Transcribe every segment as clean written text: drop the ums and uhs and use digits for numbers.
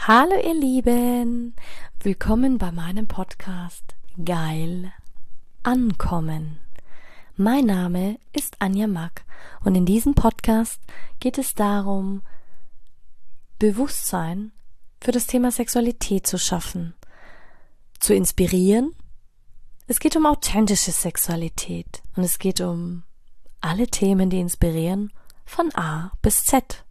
Hallo ihr Lieben, willkommen bei meinem Podcast Geil Ankommen. Mein Name ist Anja Mack und in diesem Podcast geht es darum, Bewusstsein für das Thema Sexualität zu schaffen, zu inspirieren. Es geht um authentische Sexualität und es geht um alle Themen, die inspirieren, von A bis Z.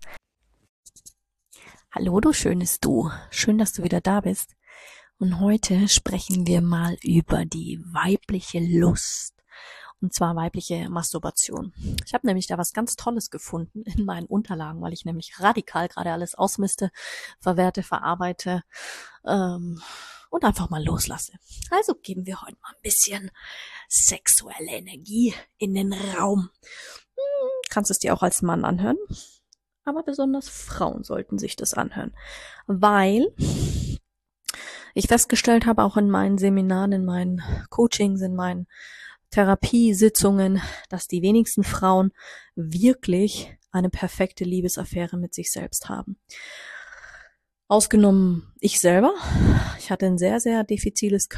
Hallo du schönes Du, schön, dass du wieder da bist. Und heute sprechen wir mal über die weibliche Lust, und zwar weibliche Masturbation. Ich habe nämlich da was ganz Tolles gefunden in meinen Unterlagen, weil ich nämlich radikal gerade alles ausmiste, verwerte, verarbeite und einfach mal loslasse. Also geben wir heute mal ein bisschen sexuelle Energie in den Raum. Kannst es dir auch als Mann anhören? Aber besonders Frauen sollten sich das anhören, weil ich festgestellt habe, auch in meinen Seminaren, in meinen Coachings, in meinen Therapiesitzungen, dass die wenigsten Frauen wirklich eine perfekte Liebesaffäre mit sich selbst haben. Ausgenommen ich selber. Ich hatte ein sehr, sehr diffiziles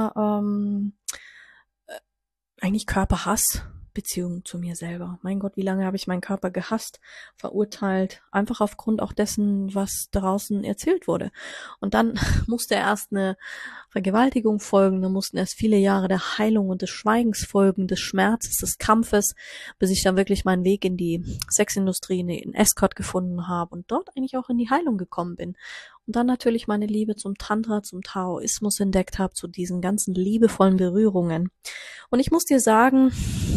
eigentlich Körperhass. Beziehung zu mir selber. Mein Gott, wie lange habe ich meinen Körper gehasst, verurteilt, einfach aufgrund auch dessen, was draußen erzählt wurde. Und dann musste erst eine Vergewaltigung folgen, dann mussten erst viele Jahre der Heilung und des Schweigens folgen, des Schmerzes, des Kampfes, bis ich dann wirklich meinen Weg in die Sexindustrie, in Escort gefunden habe und dort eigentlich auch in die Heilung gekommen bin. Und dann natürlich meine Liebe zum Tantra, zum Taoismus entdeckt habe, zu diesen ganzen liebevollen Berührungen. Und ich muss dir sagen,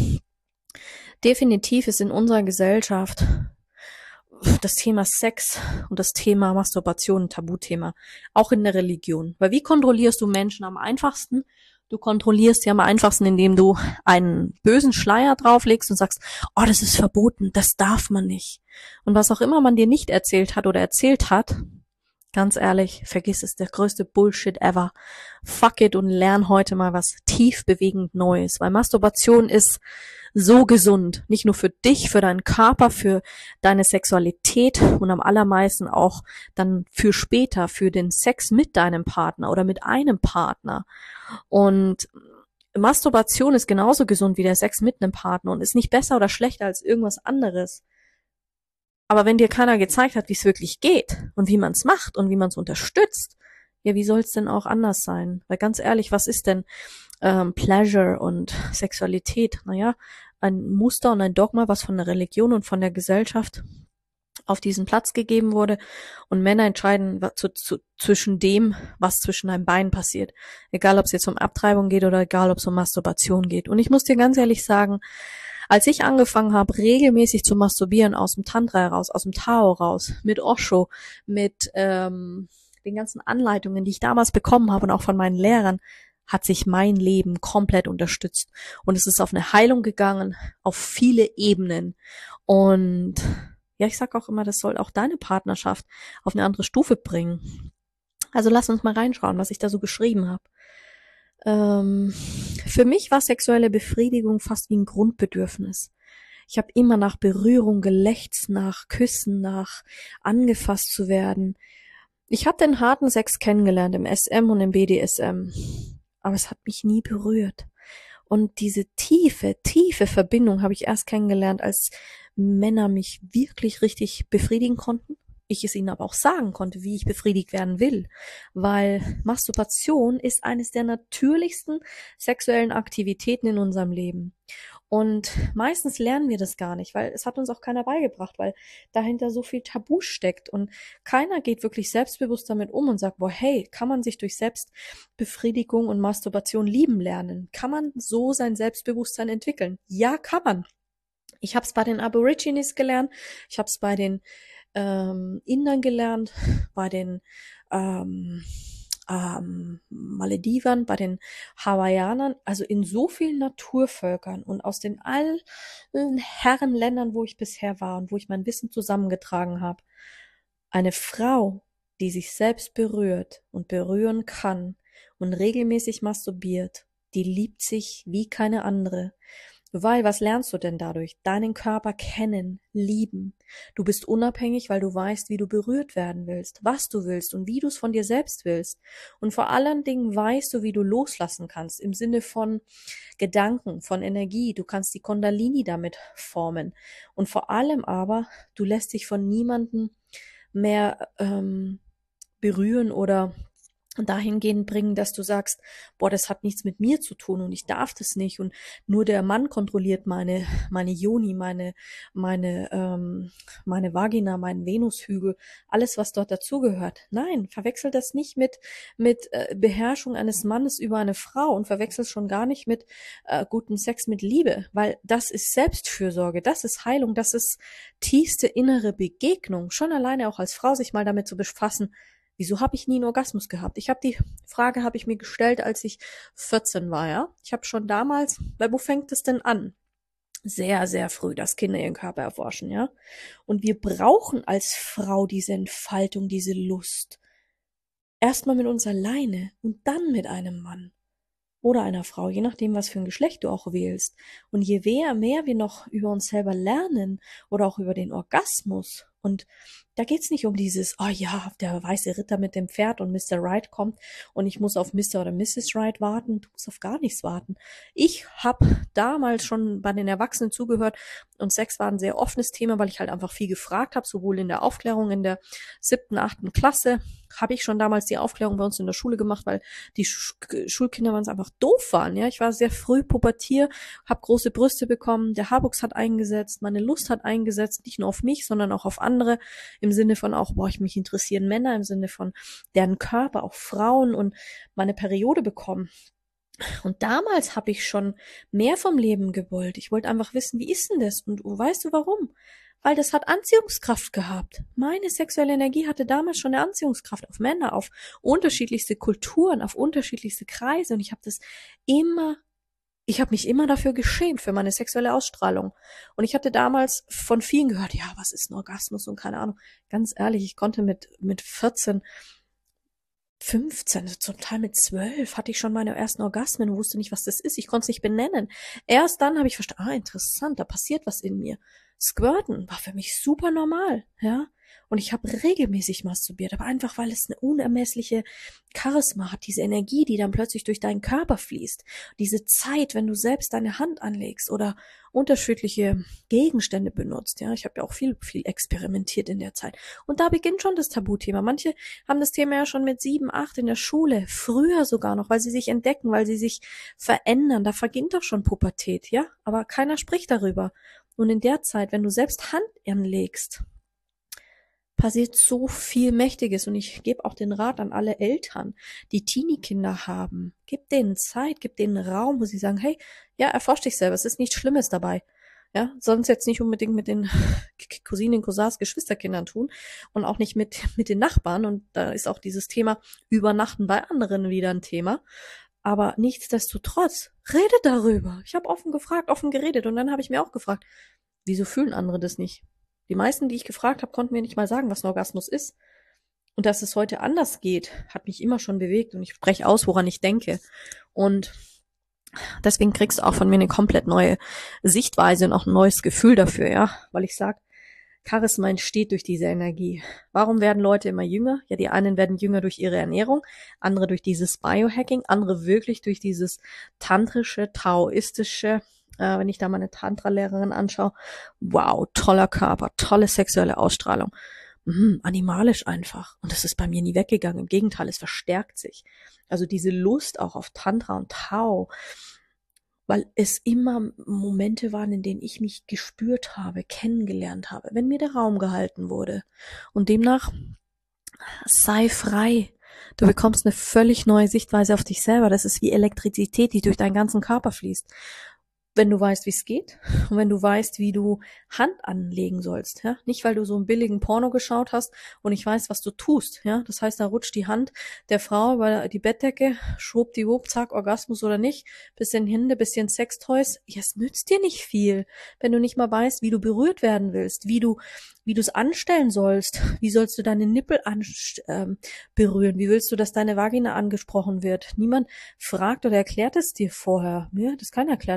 definitiv ist in unserer Gesellschaft das Thema Sex und das Thema Masturbation ein Tabuthema, auch in der Religion. Weil wie kontrollierst du Menschen am einfachsten? Du kontrollierst sie am einfachsten, indem du einen bösen Schleier drauflegst und sagst, oh, das ist verboten, das darf man nicht. Und was auch immer man dir nicht erzählt hat oder erzählt hat, ganz ehrlich, vergiss es, der größte Bullshit ever. Fuck it und lern heute mal was tief bewegend Neues, weil Masturbation ist so gesund. Nicht nur für dich, für deinen Körper, für deine Sexualität und am allermeisten auch dann für später, für den Sex mit deinem Partner oder mit einem Partner. Und Masturbation ist genauso gesund wie der Sex mit einem Partner und ist nicht besser oder schlechter als irgendwas anderes. Aber wenn dir keiner gezeigt hat, wie es wirklich geht und wie man es macht und wie man es unterstützt, ja, wie soll es denn auch anders sein? Weil ganz ehrlich, was ist denn Pleasure und Sexualität? Naja, ein Muster und ein Dogma, was von der Religion und von der Gesellschaft auf diesen Platz gegeben wurde. Und Männer entscheiden zwischen dem, was zwischen einem Bein passiert. Egal, ob es jetzt um Abtreibung geht oder egal, ob es um Masturbation geht. Und ich muss dir ganz ehrlich sagen, als ich angefangen habe, regelmäßig zu masturbieren, aus dem Tantra heraus, aus dem Tao raus, mit Osho, mit den ganzen Anleitungen, die ich damals bekommen habe und auch von meinen Lehrern, hat sich mein Leben komplett unterstützt. Und es ist auf eine Heilung gegangen, auf viele Ebenen. Und ja, ich sag auch immer, das soll auch deine Partnerschaft auf eine andere Stufe bringen. Also lass uns mal reinschauen, was ich da so geschrieben habe. Für mich war sexuelle Befriedigung fast wie ein Grundbedürfnis. Ich habe immer nach Berührung gelächzt, nach Küssen, nach angefasst zu werden. Ich habe den harten Sex kennengelernt im SM und im BDSM, aber es hat mich nie berührt. Und diese tiefe, tiefe Verbindung habe ich erst kennengelernt, als Männer mich wirklich richtig befriedigen konnten. Ich es ihnen aber auch sagen konnte, wie ich befriedigt werden will, weil Masturbation ist eines der natürlichsten sexuellen Aktivitäten in unserem Leben. Und meistens lernen wir das gar nicht, weil es hat uns auch keiner beigebracht, weil dahinter so viel Tabu steckt und keiner geht wirklich selbstbewusst damit um und sagt, boah, hey, kann man sich durch Selbstbefriedigung und Masturbation lieben lernen? Kann man so sein Selbstbewusstsein entwickeln? Ja, kann man. Ich habe es bei den Aborigines gelernt, ich habe es bei den Indern gelernt, bei den Maledivern, bei den Hawaiianern, also in so vielen Naturvölkern und aus den allen Herrenländern, wo ich bisher war und wo ich mein Wissen zusammengetragen habe. Eine Frau, die sich selbst berührt und berühren kann und regelmäßig masturbiert, die liebt sich wie keine andere. Weil, was lernst du denn dadurch? Deinen Körper kennen, lieben. Du bist unabhängig, weil du weißt, wie du berührt werden willst, was du willst und wie du es von dir selbst willst. Und vor allen Dingen weißt du, wie du loslassen kannst, im Sinne von Gedanken, von Energie. Du kannst die Kundalini damit formen. Und vor allem aber, du lässt dich von niemandem mehr berühren oder dahingehend bringen, dass du sagst, boah, das hat nichts mit mir zu tun und ich darf das nicht und nur der Mann kontrolliert meine Yoni, meine Vagina, meinen Venushügel, alles was dort dazugehört. Nein, verwechsel das nicht mit Beherrschung eines Mannes über eine Frau und verwechsel es schon gar nicht mit guten Sex mit Liebe, weil das ist Selbstfürsorge, das ist Heilung, das ist tiefste innere Begegnung. Schon alleine auch als Frau sich mal damit zu befassen. Wieso habe ich nie einen Orgasmus gehabt? Die Frage habe ich mir gestellt, als ich 14 war, ja. Ich habe schon damals, weil wo fängt es denn an? Sehr, sehr früh, dass Kinder ihren Körper erforschen, ja. Und wir brauchen als Frau diese Entfaltung, diese Lust. Erstmal mit uns alleine und dann mit einem Mann oder einer Frau, je nachdem, was für ein Geschlecht du auch wählst. Und je mehr wir noch über uns selber lernen oder auch über den Orgasmus, und da geht's nicht um dieses, oh ja, der weiße Ritter mit dem Pferd und Mr. Right kommt und ich muss auf Mr. oder Mrs. Right warten. Du musst auf gar nichts warten. Ich habe damals schon bei den Erwachsenen zugehört und Sex war ein sehr offenes Thema, weil ich halt einfach viel gefragt habe, sowohl in der Aufklärung in der 7., 8. Klasse habe ich schon damals die Aufklärung bei uns in der Schule gemacht, weil die Schulkinder waren einfach doof waren. Ja, ich war sehr früh Pubertier, habe große Brüste bekommen, der Haarwuchs hat eingesetzt, meine Lust hat eingesetzt, nicht nur auf mich, sondern auch auf andere, im Sinne von auch, boah, mich interessieren Männer, im Sinne von deren Körper, auch Frauen und meine Periode bekommen. Und damals habe ich schon mehr vom Leben gewollt. Ich wollte einfach wissen, wie ist denn das? Und weißt du warum? Weil das hat Anziehungskraft gehabt. Meine sexuelle Energie hatte damals schon eine Anziehungskraft auf Männer, auf unterschiedlichste Kulturen, auf unterschiedlichste Kreise. Und ich habe mich immer dafür geschämt, für meine sexuelle Ausstrahlung. Und ich hatte damals von vielen gehört, ja, was ist ein Orgasmus und keine Ahnung. Ganz ehrlich, ich konnte mit 14, 15, zum Teil mit 12 hatte ich schon meine ersten Orgasmen und wusste nicht, was das ist. Ich konnte es nicht benennen. Erst dann habe ich verstanden, interessant, da passiert was in mir. Squirten war für mich super normal, ja. Und ich habe regelmäßig masturbiert, aber einfach, weil es eine unermessliche Charisma hat, diese Energie, die dann plötzlich durch deinen Körper fließt. Diese Zeit, wenn du selbst deine Hand anlegst oder unterschiedliche Gegenstände benutzt, ja. Ich habe ja auch viel experimentiert in der Zeit. Und da beginnt schon das Tabuthema. Manche haben das Thema ja schon mit 7, 8 in der Schule, früher sogar noch, weil sie sich entdecken, weil sie sich verändern. Da beginnt doch schon Pubertät, ja. Aber keiner spricht darüber. Und in der Zeit, wenn du selbst Hand anlegst, passiert so viel Mächtiges und ich gebe auch den Rat an alle Eltern, die Teenie-Kinder haben. Gib denen Zeit, gib denen Raum, wo sie sagen, hey, ja, erforsch dich selber, es ist nichts Schlimmes dabei. Ja, sonst jetzt nicht unbedingt mit den Cousinen, Cousins, Geschwisterkindern tun und auch nicht mit den Nachbarn. Und da ist auch dieses Thema Übernachten bei anderen wieder ein Thema. Aber nichtsdestotrotz, redet darüber. Ich habe offen gefragt, offen geredet und dann habe ich mir auch gefragt, wieso fühlen andere das nicht? Die meisten, die ich gefragt habe, konnten mir nicht mal sagen, was ein Orgasmus ist. Und dass es heute anders geht, hat mich immer schon bewegt und ich spreche aus, woran ich denke. Und deswegen kriegst du auch von mir eine komplett neue Sichtweise und auch ein neues Gefühl dafür, ja, weil ich sag, Charisma entsteht durch diese Energie. Warum werden Leute immer jünger? Ja, die einen werden jünger durch ihre Ernährung, andere durch dieses Biohacking, andere wirklich durch dieses tantrische, taoistische. Wenn ich da meine Tantra-Lehrerin anschaue, wow, toller Körper, tolle sexuelle Ausstrahlung. Animalisch einfach. Und das ist bei mir nie weggegangen. Im Gegenteil, es verstärkt sich. Also diese Lust auch auf Tantra und Tao, weil es immer Momente waren, in denen ich mich gespürt habe, kennengelernt habe, wenn mir der Raum gehalten wurde. Und demnach sei frei. Du bekommst eine völlig neue Sichtweise auf dich selber. Das ist wie Elektrizität, die durch deinen ganzen Körper fließt. Wenn du weißt, wie es geht und wenn du weißt, wie du Hand anlegen sollst, ja, nicht weil du so einen billigen Porno geschaut hast und ich weiß, was du tust, ja, das heißt, da rutscht die Hand der Frau über die Bettdecke, schwuppdiwupp, zack, Orgasmus oder nicht, bisschen Hände, bisschen Sextoys, ja, es nützt dir nicht viel, wenn du nicht mal weißt, wie du berührt werden willst, wie du es anstellen sollst, wie sollst du deine Nippel berühren, wie willst du, dass deine Vagina angesprochen wird, niemand fragt oder erklärt es dir vorher, mir hat das keiner erklärt, ich hab's tried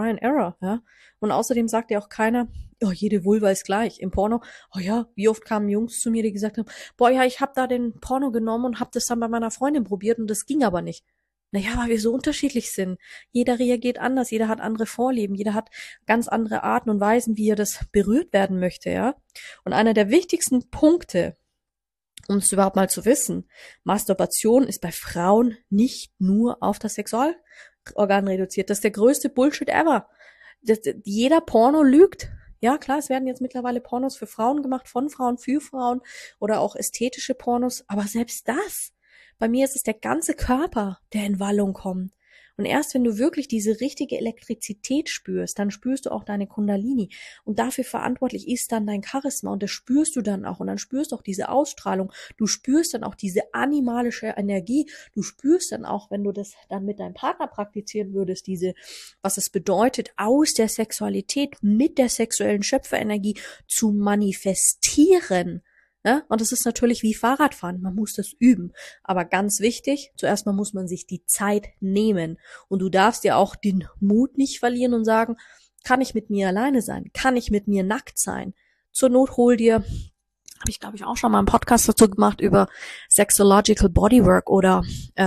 Try and Error, ja. Und außerdem sagt ja auch keiner, oh, jede Vulva ist gleich. Im Porno, oh ja, wie oft kamen Jungs zu mir, die gesagt haben, boah, ja, ich habe da den Porno genommen und habe das dann bei meiner Freundin probiert und das ging aber nicht. Naja, weil wir so unterschiedlich sind. Jeder reagiert anders, jeder hat andere Vorlieben, jeder hat ganz andere Arten und Weisen, wie er das berührt werden möchte, ja. Und einer der wichtigsten Punkte, um es überhaupt mal zu wissen, Masturbation ist bei Frauen nicht nur auf das Sexualorgan reduziert. Das ist der größte Bullshit ever. Jeder Porno lügt. Ja, klar, es werden jetzt mittlerweile Pornos für Frauen gemacht, von Frauen, für Frauen oder auch ästhetische Pornos. Aber selbst das, bei mir ist es der ganze Körper, der in Wallung kommt. Und erst wenn du wirklich diese richtige Elektrizität spürst, dann spürst du auch deine Kundalini. Und dafür verantwortlich ist dann dein Charisma. Und das spürst du dann auch. Und dann spürst du auch diese Ausstrahlung. Du spürst dann auch diese animalische Energie. Du spürst dann auch, wenn du das dann mit deinem Partner praktizieren würdest, was es bedeutet, aus der Sexualität mit der sexuellen Schöpferenergie zu manifestieren. Ja, und das ist natürlich wie Fahrradfahren. Man muss das üben. Aber ganz wichtig, zuerst mal muss man sich die Zeit nehmen. Und du darfst ja auch den Mut nicht verlieren und sagen, kann ich mit mir alleine sein? Kann ich mit mir nackt sein? Zur Not hol dir, habe ich glaube ich auch schon mal einen Podcast dazu gemacht über Sexological Bodywork oder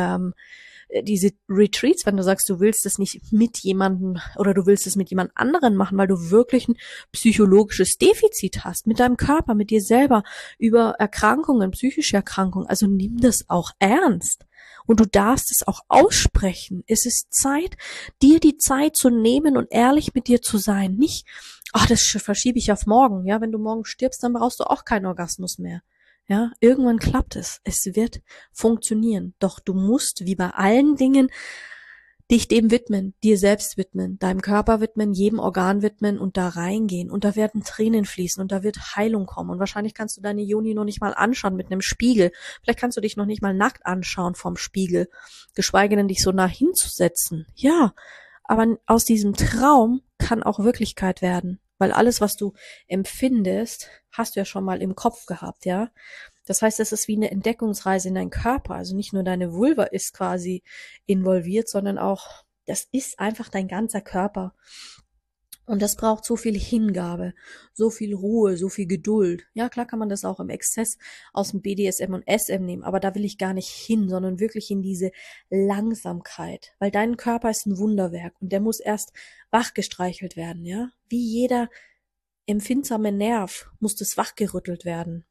diese Retreats, wenn du sagst, du willst es nicht mit jemandem oder du willst es mit jemand anderen machen, weil du wirklich ein psychologisches Defizit hast, mit deinem Körper, mit dir selber, über Erkrankungen, psychische Erkrankungen. Also nimm das auch ernst. Und du darfst es auch aussprechen. Es ist Zeit, dir die Zeit zu nehmen und ehrlich mit dir zu sein. Nicht, ach, das verschiebe ich auf morgen. Ja, wenn du morgen stirbst, dann brauchst du auch keinen Orgasmus mehr. Ja, irgendwann klappt es. Es wird funktionieren. Doch du musst, wie bei allen Dingen, dich dem widmen, dir selbst widmen, deinem Körper widmen, jedem Organ widmen und da reingehen. Und da werden Tränen fließen und da wird Heilung kommen. Und wahrscheinlich kannst du deine Joni noch nicht mal anschauen mit einem Spiegel. Vielleicht kannst du dich noch nicht mal nackt anschauen vom Spiegel, geschweige denn dich so nah hinzusetzen. Ja, aber aus diesem Traum kann auch Wirklichkeit werden. Weil alles, was du empfindest, hast du ja schon mal im Kopf gehabt, ja. Das heißt, es ist wie eine Entdeckungsreise in deinen Körper. Also nicht nur deine Vulva ist quasi involviert, sondern auch, das ist einfach dein ganzer Körper. Und das braucht so viel Hingabe, so viel Ruhe, so viel Geduld. Ja, klar kann man das auch im Exzess aus dem BDSM und SM nehmen, aber da will ich gar nicht hin, sondern wirklich in diese Langsamkeit. Weil dein Körper ist ein Wunderwerk und der muss erst wachgestreichelt werden, ja. Wie jeder empfindsame Nerv muss das wachgerüttelt werden.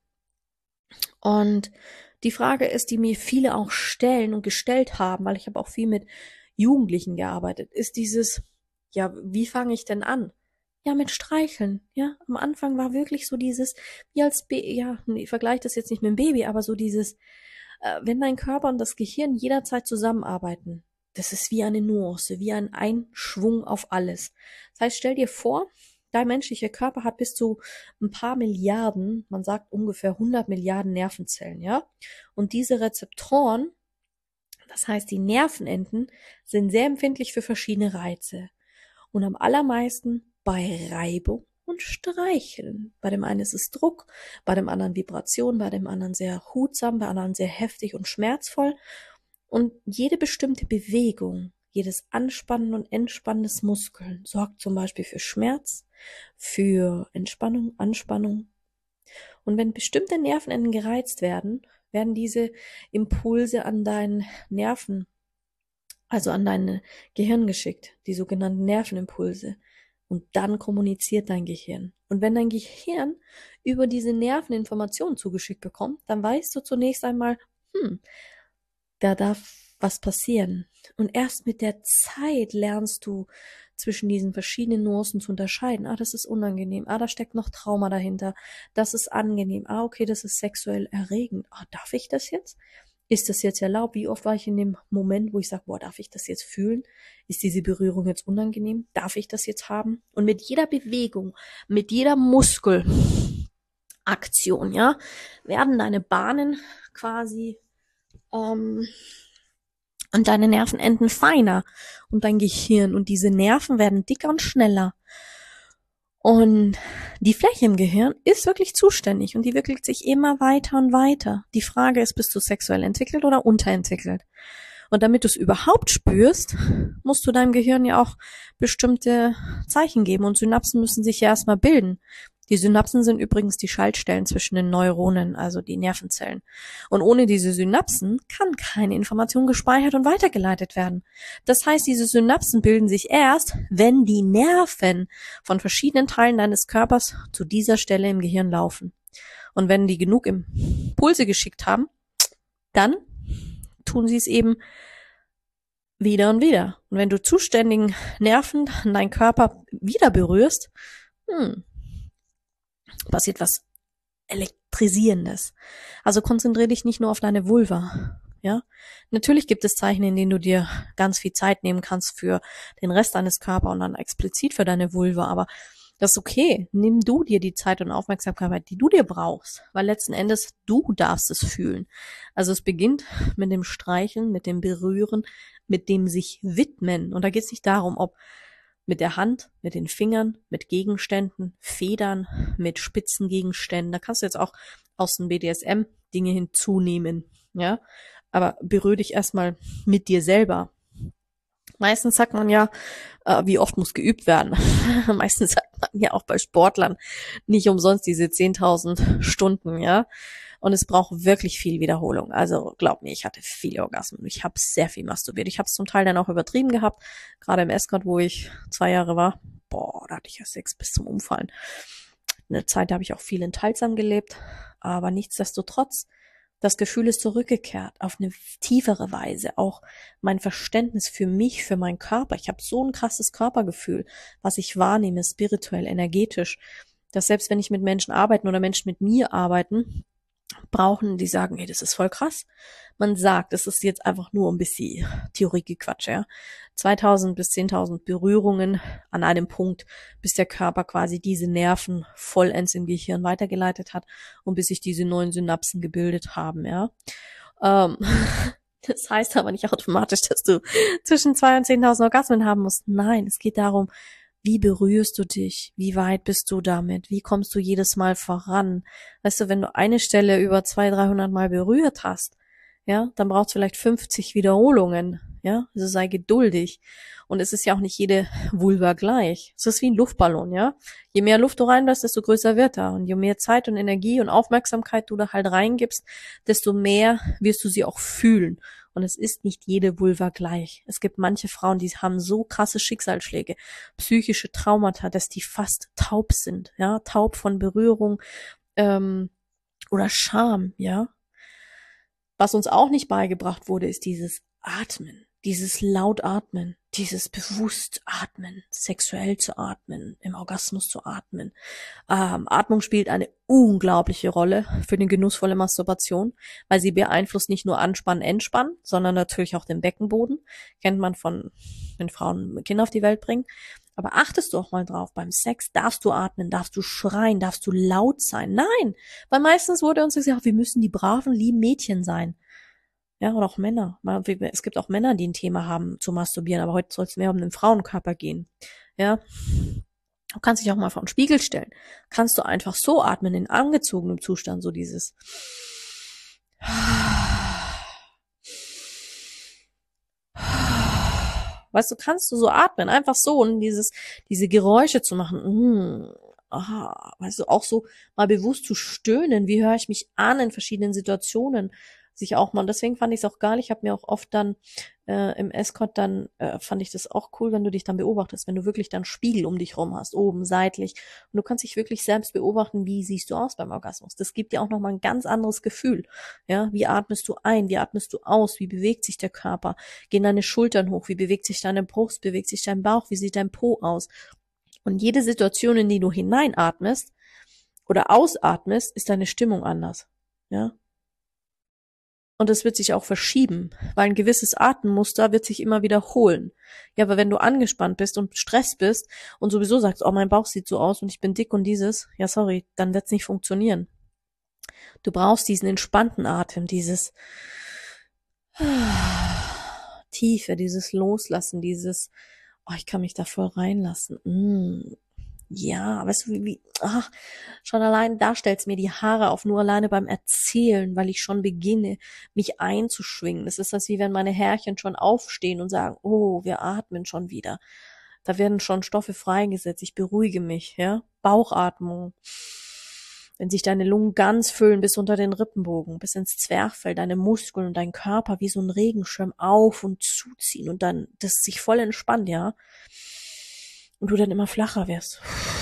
Und die Frage ist, die mir viele auch stellen und gestellt haben, weil ich habe auch viel mit Jugendlichen gearbeitet, ist dieses, ja, wie fange ich denn an? Ja, mit Streicheln, ja. Am Anfang war wirklich so dieses, wie als ich vergleiche das jetzt nicht mit dem Baby, aber so dieses, wenn dein Körper und das Gehirn jederzeit zusammenarbeiten, das ist wie eine Nuance, wie ein Einschwung auf alles. Das heißt, stell dir vor, dein menschlicher Körper hat bis zu ein paar Milliarden, man sagt ungefähr 100 Milliarden Nervenzellen, ja. Und diese Rezeptoren, das heißt die Nervenenden, sind sehr empfindlich für verschiedene Reize. Und am allermeisten bei Reibung und Streicheln. Bei dem einen ist es Druck, bei dem anderen Vibration, bei dem anderen sehr hutsam, bei dem anderen sehr heftig und schmerzvoll. Und jede bestimmte Bewegung, jedes Anspannen und Entspannen des Muskeln sorgt zum Beispiel für Schmerz, für Entspannung, Anspannung. Und wenn bestimmte Nervenenden gereizt werden, werden diese Impulse an deinen Nerven, also an dein Gehirn geschickt, die sogenannten Nervenimpulse. Und dann kommuniziert dein Gehirn. Und wenn dein Gehirn über diese Nerven Informationen zugeschickt bekommt, dann weißt du zunächst einmal, da darf was passieren. Und erst mit der Zeit lernst du zwischen diesen verschiedenen Nuancen zu unterscheiden. Ah, das ist unangenehm. Ah, da steckt noch Trauma dahinter. Das ist angenehm. Ah, okay, das ist sexuell erregend. Ah, darf ich das jetzt? Ist das jetzt erlaubt? Wie oft war ich in dem Moment, wo ich sage, boah, darf ich das jetzt fühlen? Ist diese Berührung jetzt unangenehm? Darf ich das jetzt haben? Und mit jeder Bewegung, mit jeder Muskelaktion, ja, werden deine Bahnen quasi und deine Nervenenden feiner und dein Gehirn und diese Nerven werden dicker und schneller. Und die Fläche im Gehirn ist wirklich zuständig und die entwickelt sich immer weiter und weiter. Die Frage ist, bist du sexuell entwickelt oder unterentwickelt? Und damit du es überhaupt spürst, musst du deinem Gehirn ja auch bestimmte Zeichen geben. Und Synapsen müssen sich ja erstmal bilden. Die Synapsen sind übrigens die Schaltstellen zwischen den Neuronen, also die Nervenzellen. Und ohne diese Synapsen kann keine Information gespeichert und weitergeleitet werden. Das heißt, diese Synapsen bilden sich erst, wenn die Nerven von verschiedenen Teilen deines Körpers zu dieser Stelle im Gehirn laufen. Und wenn die genug Impulse geschickt haben, dann tun sie es eben wieder und wieder. Und wenn du zuständigen Nerven deinen Körper wieder berührst, passiert was Elektrisierendes. Also konzentriere dich nicht nur auf deine Vulva. Ja, natürlich gibt es Zeichen, in denen du dir ganz viel Zeit nehmen kannst für den Rest deines Körpers und dann explizit für deine Vulva, aber das ist okay. Nimm du dir die Zeit und Aufmerksamkeit, die du dir brauchst, weil letzten Endes du darfst es fühlen. Also es beginnt mit dem Streicheln, mit dem Berühren, mit dem sich widmen. Und da geht es nicht darum, ob mit der Hand, mit den Fingern, mit Gegenständen, Federn, mit spitzen Gegenständen. Da kannst du jetzt auch aus dem BDSM Dinge hinzunehmen, ja. Aber berühre dich erstmal mit dir selber. Meistens sagt man ja, wie oft muss geübt werden. Meistens sagt man ja auch bei Sportlern nicht umsonst diese 10.000 Stunden, ja. Und es braucht wirklich viel Wiederholung. Also glaub mir, ich hatte viele Orgasmen. Ich habe sehr viel masturbiert. Ich habe es zum Teil dann auch übertrieben gehabt. Gerade im Escort, wo ich 2 Jahre war. Boah, da hatte ich ja Sex bis zum Umfallen. Eine Zeit, da habe ich auch viel enthaltsam gelebt. Aber nichtsdestotrotz, das Gefühl ist zurückgekehrt auf eine tiefere Weise. Auch mein Verständnis für mich, für meinen Körper. Ich habe so ein krasses Körpergefühl, was ich wahrnehme, spirituell, energetisch, dass selbst wenn ich mit Menschen arbeite oder Menschen mit mir arbeiten, brauchen, die sagen, hey, das ist voll krass. Man sagt, es ist jetzt einfach nur ein bisschen Theoriegequatsch, ja. 2000 bis 10.000 Berührungen an einem Punkt, bis der Körper quasi diese Nerven vollends im Gehirn weitergeleitet hat und bis sich diese neuen Synapsen gebildet haben, ja. Das heißt aber nicht automatisch, dass du zwischen 2.000 und 10.000 Orgasmen haben musst. Nein, es geht darum, wie berührst du dich? Wie weit bist du damit? Wie kommst du jedes Mal voran? Weißt du, wenn du eine Stelle über 200, 300 Mal berührt hast, ja, dann brauchst du vielleicht 50 Wiederholungen, ja, also sei geduldig. Und es ist ja auch nicht jede Vulva gleich. Es ist wie ein Luftballon, ja. Je mehr Luft du reinlässt, desto größer wird er. Und je mehr Zeit und Energie und Aufmerksamkeit du da halt reingibst, desto mehr wirst du sie auch fühlen. Und es ist nicht jede Vulva gleich. Es gibt manche Frauen, die haben so krasse Schicksalsschläge, psychische Traumata, dass die fast taub sind, ja, taub von Berührung oder Scham, ja. Was uns auch nicht beigebracht wurde, ist dieses Atmen, dieses laut Atmen, dieses bewusst Atmen, sexuell zu atmen, im Orgasmus zu atmen. Atmung spielt eine unglaubliche Rolle für eine genussvolle Masturbation, weil sie beeinflusst nicht nur Anspannen, Entspannen, sondern natürlich auch den Beckenboden. Kennt man von, wenn Frauen Kinder auf die Welt bringen. Aber achtest du auch mal drauf, beim Sex darfst du atmen, darfst du schreien, darfst du laut sein. Nein, weil meistens wurde uns gesagt, wir müssen die braven, lieben Mädchen sein. Ja, oder auch Männer. Es gibt auch Männer, die ein Thema haben zu masturbieren, aber heute soll es mehr um den Frauenkörper gehen. Ja. Du kannst dich auch mal vor den Spiegel stellen. Kannst du einfach so atmen, in angezogenem Zustand, so dieses. Weißt du, kannst du so atmen, einfach so, und diese Geräusche zu machen. Weißt du, auch so mal bewusst zu stöhnen. Wie höre ich mich an in verschiedenen Situationen? Sich auch mal, deswegen fand ich es auch geil. Ich habe mir auch oft dann im Escort dann fand ich das auch cool, wenn du dich dann beobachtest, wenn du wirklich dann Spiegel um dich rum hast, oben, seitlich, und du kannst dich wirklich selbst beobachten, wie siehst du aus beim Orgasmus. Das gibt dir auch nochmal ein ganz anderes Gefühl. Ja, wie atmest du ein, wie atmest du aus, wie bewegt sich der Körper, gehen deine Schultern hoch, wie bewegt sich deine Brust, bewegt sich dein Bauch, wie sieht dein Po aus. Und jede Situation, in die du hineinatmest oder ausatmest, ist deine Stimmung anders. Ja. Und es wird sich auch verschieben, weil ein gewisses Atemmuster wird sich immer wiederholen. Ja, aber wenn du angespannt bist und gestresst bist und sowieso sagst, oh, mein Bauch sieht so aus und ich bin dick und dieses, ja, sorry, dann wird's nicht funktionieren. Du brauchst diesen entspannten Atem, dieses Tiefe, dieses Loslassen, dieses, oh, ich kann mich da voll reinlassen. Ja, weißt du, schon allein da stellt's mir die Haare auf, nur alleine beim Erzählen, weil ich schon beginne, mich einzuschwingen. Das ist das, wie wenn meine Härchen schon aufstehen und sagen, oh, wir atmen schon wieder. Da werden schon Stoffe freigesetzt. Ich beruhige mich, ja. Bauchatmung. Wenn sich deine Lungen ganz füllen bis unter den Rippenbogen, bis ins Zwerchfell, deine Muskeln und dein Körper wie so ein Regenschirm auf und zuziehen und dann das sich voll entspannt, ja. Und du dann immer flacher wirst.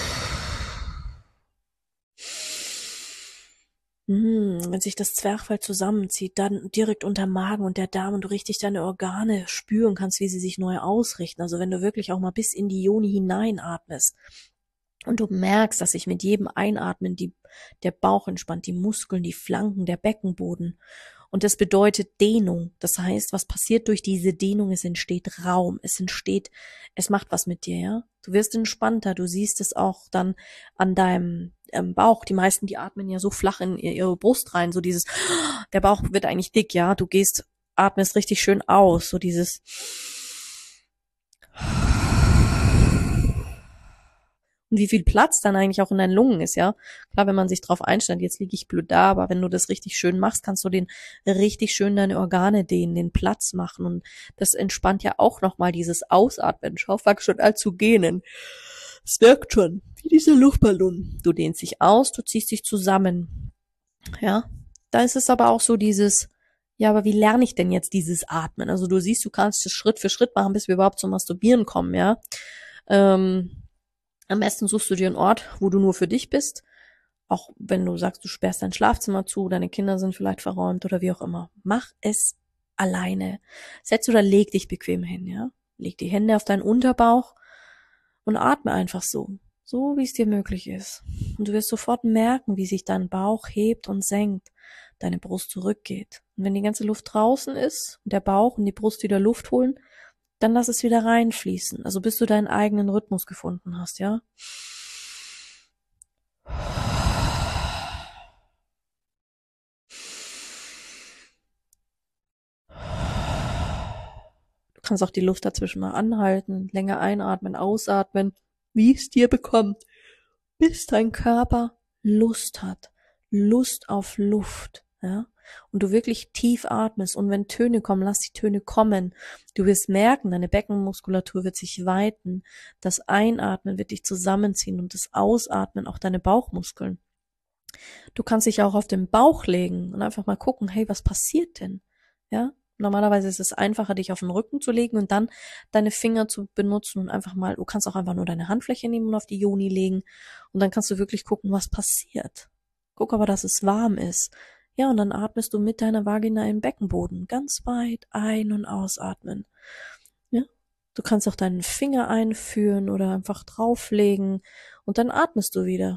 Wenn sich das Zwerchfell zusammenzieht, dann direkt unter Magen und der Darm und du richtig deine Organe spüren kannst, wie sie sich neu ausrichten. Also wenn du wirklich auch mal bis in die Yoni hineinatmest und du merkst, dass sich mit jedem Einatmen der Bauch entspannt, die Muskeln, die Flanken, der Beckenboden. Und das bedeutet Dehnung. Das heißt, was passiert durch diese Dehnung? Es entsteht Raum. Es macht was mit dir, ja? Du wirst entspannter. Du siehst es auch dann an deinem Bauch. Die meisten, die atmen ja so flach in ihre Brust rein. So dieses, der Bauch wird eigentlich dick, ja? Du atmest richtig schön aus. So dieses, und wie viel Platz dann eigentlich auch in deinen Lungen ist, ja. Klar, wenn man sich drauf einstellt, jetzt liege ich blöd da, aber wenn du das richtig schön machst, kannst du den richtig schön deine Organe dehnen, den Platz machen und das entspannt ja auch nochmal dieses Ausatmen. Schau, fang schon an zu gähnen. Es wirkt schon, wie dieser Luftballon. Du dehnst dich aus, du ziehst dich zusammen, ja. Da ist es aber auch so dieses, ja, aber wie lerne ich denn jetzt dieses Atmen? Also du siehst, du kannst es Schritt für Schritt machen, bis wir überhaupt zum Masturbieren kommen, ja. Am besten suchst du dir einen Ort, wo du nur für dich bist. Auch wenn du sagst, du sperrst dein Schlafzimmer zu, deine Kinder sind vielleicht verräumt oder wie auch immer. Mach es alleine. Setz oder leg dich bequem hin, ja. Leg die Hände auf deinen Unterbauch und atme einfach so. So, wie es dir möglich ist. Und du wirst sofort merken, wie sich dein Bauch hebt und senkt, deine Brust zurückgeht. Und wenn die ganze Luft draußen ist und der Bauch und die Brust wieder Luft holen, dann lass es wieder reinfließen. Also bis du deinen eigenen Rhythmus gefunden hast, ja? Du kannst auch die Luft dazwischen mal anhalten, länger einatmen, ausatmen, wie es dir bekommt, bis dein Körper Lust hat. Lust auf Luft, ja? Und du wirklich tief atmest und wenn Töne kommen, lass die Töne kommen. Du wirst merken, deine Beckenmuskulatur wird sich weiten, das Einatmen wird dich zusammenziehen und das Ausatmen auch deine Bauchmuskeln. Du kannst dich auch auf den Bauch legen und einfach mal gucken, hey, was passiert denn? Ja? Normalerweise ist es einfacher, dich auf den Rücken zu legen und dann deine Finger zu benutzen und einfach mal, du kannst auch einfach nur deine Handfläche nehmen und auf die Yoni legen und dann kannst du wirklich gucken, was passiert. Guck aber, dass es warm ist. Ja, und dann atmest du mit deiner Vagina im Beckenboden ganz weit ein- und ausatmen. Ja? Du kannst auch deinen Finger einführen oder einfach drauflegen und dann atmest du wieder.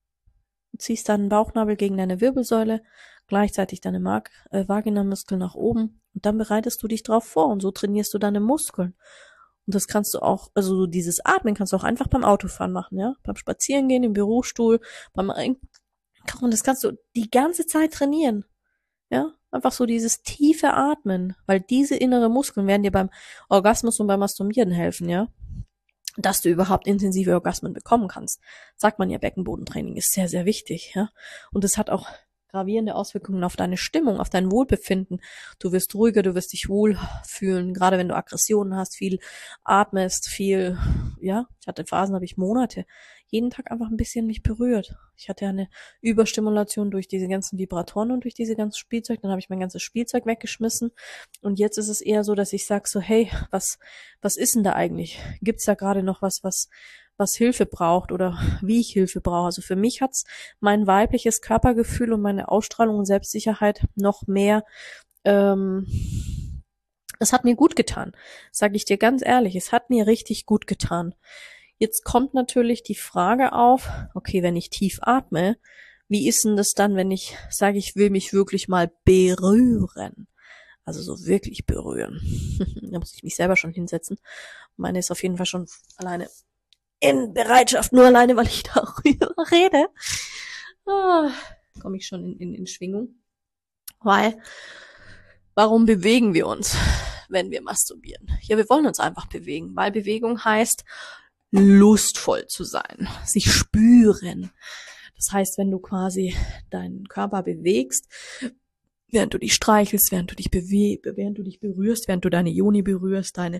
Du ziehst deinen Bauchnabel gegen deine Wirbelsäule, gleichzeitig deine Vaginamuskeln nach oben und dann bereitest du dich drauf vor und so trainierst du deine Muskeln. Und das kannst du auch, also dieses Atmen kannst du auch einfach beim Autofahren machen, ja? Beim Spazierengehen, im Bürostuhl, beim und das kannst du die ganze Zeit trainieren. Ja, einfach so dieses tiefe Atmen, weil diese innere Muskeln werden dir beim Orgasmus und beim Masturbieren helfen, ja, dass du überhaupt intensive Orgasmen bekommen kannst. Sagt man ja, Beckenbodentraining ist sehr, sehr wichtig, ja. Und es hat auch gravierende Auswirkungen auf deine Stimmung, auf dein Wohlbefinden. Du wirst ruhiger, du wirst dich wohl fühlen, gerade wenn du Aggressionen hast, viel atmest, viel, ja, ich hatte Phasen, habe ich Monate, jeden Tag einfach ein bisschen mich berührt. Ich hatte eine Überstimulation durch diese ganzen Vibratoren und durch diese ganzen Spielzeug, dann habe ich mein ganzes Spielzeug weggeschmissen und jetzt ist es eher so, dass ich sage so, hey, was ist denn da eigentlich? Gibt's da gerade noch was Hilfe braucht oder wie ich Hilfe brauche? Also für mich hat's mein weibliches Körpergefühl und meine Ausstrahlung und Selbstsicherheit noch mehr, es hat mir gut getan, sage ich dir ganz ehrlich, es hat mir richtig gut getan. Jetzt kommt natürlich die Frage auf, okay, wenn ich tief atme, wie ist denn das dann, wenn ich sage, ich will mich wirklich mal berühren? Also so wirklich berühren. Da muss ich mich selber schon hinsetzen. Meine ist auf jeden Fall schon alleine in Bereitschaft, nur alleine, weil ich darüber rede. Komme ich schon in Schwingung. Weil, warum bewegen wir uns, wenn wir masturbieren? Ja, wir wollen uns einfach bewegen, weil Bewegung heißt lustvoll zu sein, sich spüren. Das heißt, wenn du quasi deinen Körper bewegst, während du dich streichelst, während du dich berührst, während du deine Yoni berührst, deine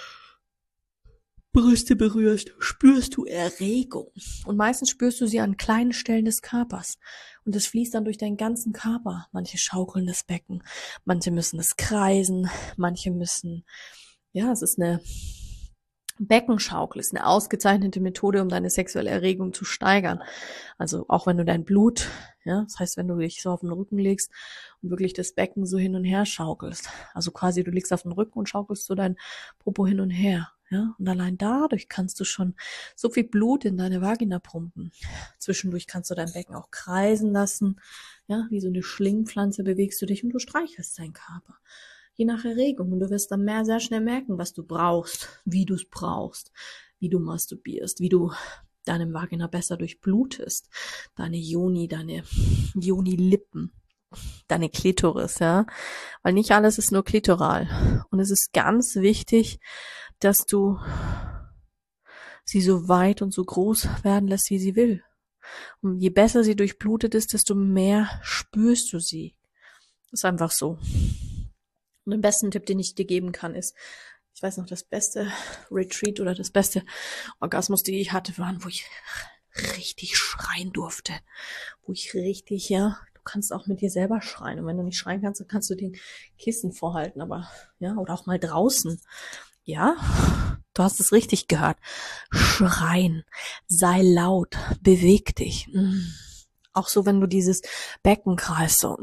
Brüste berührst, spürst du Erregung. Und meistens spürst du sie an kleinen Stellen des Körpers. Und es fließt dann durch deinen ganzen Körper. Manche schaukeln das Becken, manche müssen es kreisen, manche müssen, es ist eine Beckenschaukel, ist eine ausgezeichnete Methode, um deine sexuelle Erregung zu steigern. Also auch wenn du dein Blut, das heißt, wenn du dich so auf den Rücken legst und wirklich das Becken so hin und her schaukelst. Also quasi du liegst auf den Rücken und schaukelst so dein Popo hin und her. Ja, und allein dadurch kannst du schon so viel Blut in deine Vagina pumpen. Zwischendurch kannst du dein Becken auch kreisen lassen. Ja, wie so eine Schlingpflanze bewegst du dich und du streichelst deinen Körper. Je nach Erregung. Und du wirst dann sehr schnell merken, was du brauchst, wie du es brauchst, wie du masturbierst, wie du deine Vagina besser durchblutest, deine Yoni-Lippen, deine Klitoris, ja. Weil nicht alles ist nur klitoral. Und es ist ganz wichtig, dass du sie so weit und so groß werden lässt, wie sie will. Und je besser sie durchblutet ist, desto mehr spürst du sie. Das ist einfach so. Und den besten Tipp, den ich dir geben kann, ist, ich weiß noch, das beste Retreat oder das beste Orgasmus, die ich hatte, waren, wo ich richtig schreien durfte. Wo ich richtig, du kannst auch mit dir selber schreien. Und wenn du nicht schreien kannst, dann kannst du den Kissen vorhalten, aber, oder auch mal draußen. Ja, du hast es richtig gehört. Schreien, sei laut, beweg dich. Auch so, wenn du dieses Becken kreist, so,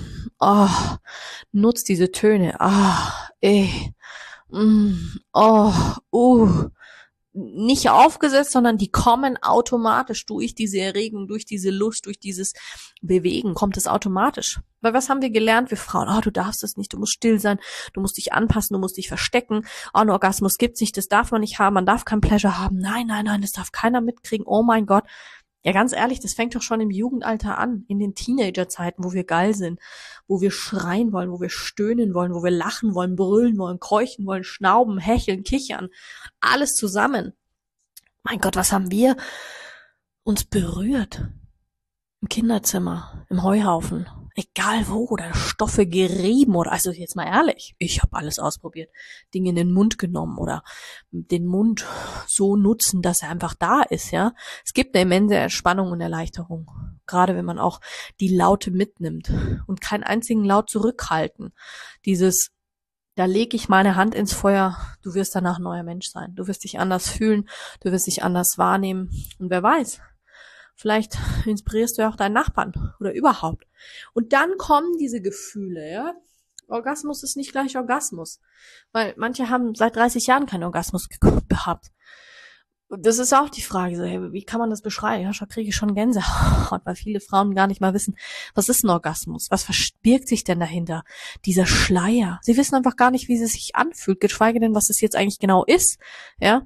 nutz diese Töne, nicht aufgesetzt, sondern die kommen automatisch durch diese Erregung, durch diese Lust, durch dieses Bewegen, kommt es automatisch. Weil was haben wir gelernt, wir Frauen? Du darfst das nicht, du musst still sein, du musst dich anpassen, du musst dich verstecken. Ein Orgasmus gibt's nicht, das darf man nicht haben, man darf kein Pleasure haben. Nein, das darf keiner mitkriegen. Oh mein Gott. Ja, ganz ehrlich, das fängt doch schon im Jugendalter an, in den Teenagerzeiten, wo wir geil sind, wo wir schreien wollen, wo wir stöhnen wollen, wo wir lachen wollen, brüllen wollen, keuchen wollen, schnauben, hecheln, kichern. Alles zusammen. Mein Gott, was haben wir uns berührt? Im Kinderzimmer, im Heuhaufen, egal wo, oder Stoffe gerieben oder, also jetzt mal ehrlich, ich habe alles ausprobiert, Dinge in den Mund genommen oder den Mund so nutzen, dass er einfach da ist, ja. Es gibt eine immense Entspannung und Erleichterung, gerade wenn man auch die Laute mitnimmt und keinen einzigen Laut zurückhalten. Da lege ich meine Hand ins Feuer, du wirst danach ein neuer Mensch sein, du wirst dich anders fühlen, du wirst dich anders wahrnehmen und wer weiß, vielleicht inspirierst du ja auch deinen Nachbarn oder überhaupt. Und dann kommen diese Gefühle, ja. Orgasmus ist nicht gleich Orgasmus. Weil manche haben seit 30 Jahren keinen Orgasmus gehabt. Und das ist auch die Frage, so, hey, wie kann man das beschreiben? Ja, schon kriege ich schon Gänsehaut, weil viele Frauen gar nicht mal wissen, was ist ein Orgasmus? Was verbirgt sich denn dahinter? Dieser Schleier. Sie wissen einfach gar nicht, wie es sich anfühlt, geschweige denn, was es jetzt eigentlich genau ist, ja.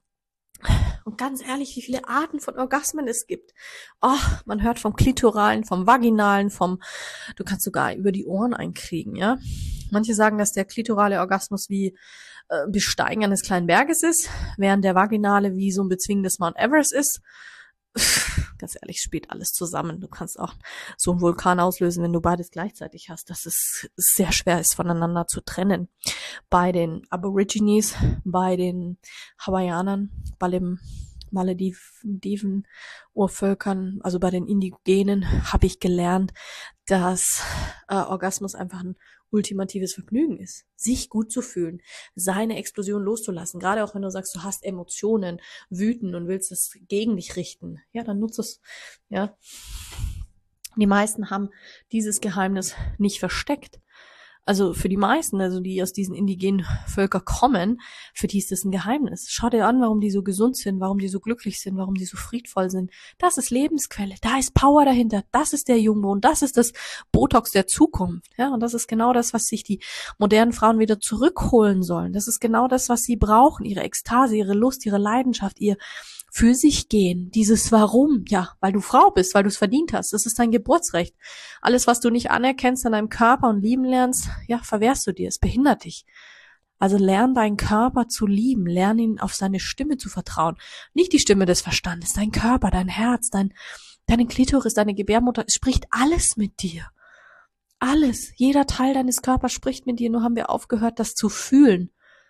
Und ganz ehrlich, wie viele Arten von Orgasmen es gibt. Man hört vom Klitoralen, vom Vaginalen, du kannst sogar über die Ohren einkriegen, ja. Manche sagen, dass der klitorale Orgasmus wie Besteigen eines kleinen Berges ist, während der vaginale wie so ein bezwingendes Mount Everest ist. Ganz ehrlich, spielt alles zusammen. Du kannst auch so einen Vulkan auslösen, wenn du beides gleichzeitig hast. Das ist sehr schwer ist voneinander zu trennen. Bei den Aborigines, bei den Hawaiianern, bei den Malediven, Urvölkern, also bei den Indigenen, habe ich gelernt, dass Orgasmus einfach ein ultimatives Vergnügen ist, sich gut zu fühlen, seine Explosion loszulassen. Gerade auch wenn du sagst, du hast Emotionen, wüten und willst es gegen dich richten, ja, dann nutze es, ja. Die meisten haben dieses Geheimnis nicht versteckt. Also für die meisten, also die aus diesen indigenen Völkern kommen, für die ist das ein Geheimnis. Schau dir an, warum die so gesund sind, warum die so glücklich sind, warum die so friedvoll sind. Das ist Lebensquelle, da ist Power dahinter, das ist der Jungbrunnen, das ist das Botox der Zukunft. Ja, und das ist genau das, was sich die modernen Frauen wieder zurückholen sollen. Das ist genau das, was sie brauchen, ihre Ekstase, ihre Lust, ihre Leidenschaft, ihr für sich gehen, dieses Warum, ja, weil du Frau bist, weil du es verdient hast, das ist dein Geburtsrecht. Alles, was du nicht anerkennst an deinem Körper und lieben lernst, ja, verwehrst du dir, es behindert dich. Also lern deinen Körper zu lieben, lern ihn auf seine Stimme zu vertrauen. Nicht die Stimme des Verstandes, dein Körper, dein Herz, deine Klitoris, deine Gebärmutter, es spricht alles mit dir. Alles, jeder Teil deines Körpers spricht mit dir, nur haben wir aufgehört, das zu fühlen.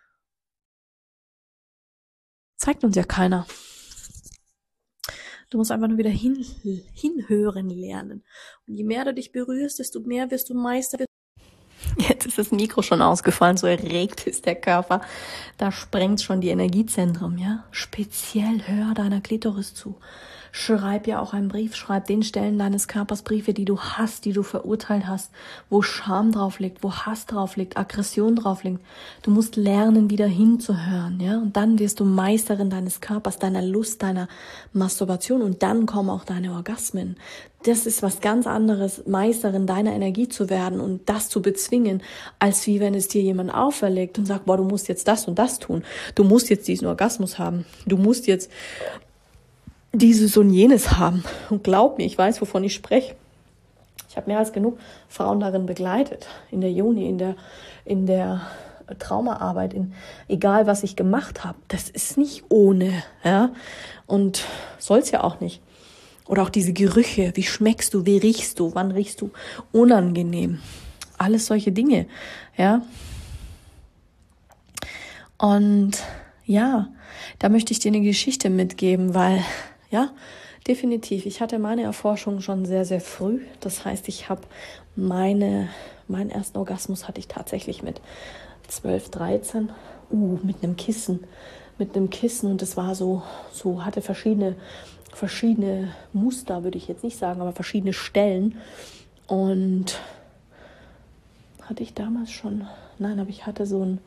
Zeigt uns ja keiner. Du musst einfach nur wieder hinhören lernen. Und je mehr du dich berührst, desto mehr wirst du Meister. Jetzt ist das Mikro schon ausgefallen, so erregt ist der Körper. Da sprengt schon die Energiezentrum, ja. Speziell hör deiner Klitoris zu. Schreib ja auch einen Brief, schreib den Stellen deines Körpers Briefe, die du hast, die du verurteilt hast, wo Scham drauf liegt, wo Hass drauf liegt, Aggression drauf liegt. Du musst lernen, wieder hinzuhören, ja. Und dann wirst du Meisterin deines Körpers, deiner Lust, deiner Masturbation und dann kommen auch deine Orgasmen. Das ist was ganz anderes, Meisterin deiner Energie zu werden und das zu bezwingen, als wie wenn es dir jemand auferlegt und sagt, boah, du musst jetzt das und das tun. Du musst jetzt diesen Orgasmus haben. Du musst jetzt dieses und jenes haben. Und glaub mir, ich weiß, wovon ich spreche. Ich habe mehr als genug Frauen darin begleitet, in der Joni, in der Traumaarbeit, egal was ich gemacht habe. Das ist nicht ohne, ja, und soll's ja auch nicht. Oder auch diese Gerüche, wie schmeckst du, wie riechst du, wann riechst du unangenehm. Alles solche Dinge, ja. Und ja, da möchte ich dir eine Geschichte mitgeben, weil, ja, definitiv, ich hatte meine Erforschung schon sehr, sehr früh. Das heißt, ich habe meinen ersten Orgasmus hatte ich tatsächlich mit 12, 13, mit einem Kissen. Und es war so hatte verschiedene Muster, würde ich jetzt nicht sagen, aber verschiedene Stellen. Und hatte ich damals schon, nein, aber ich hatte so ein,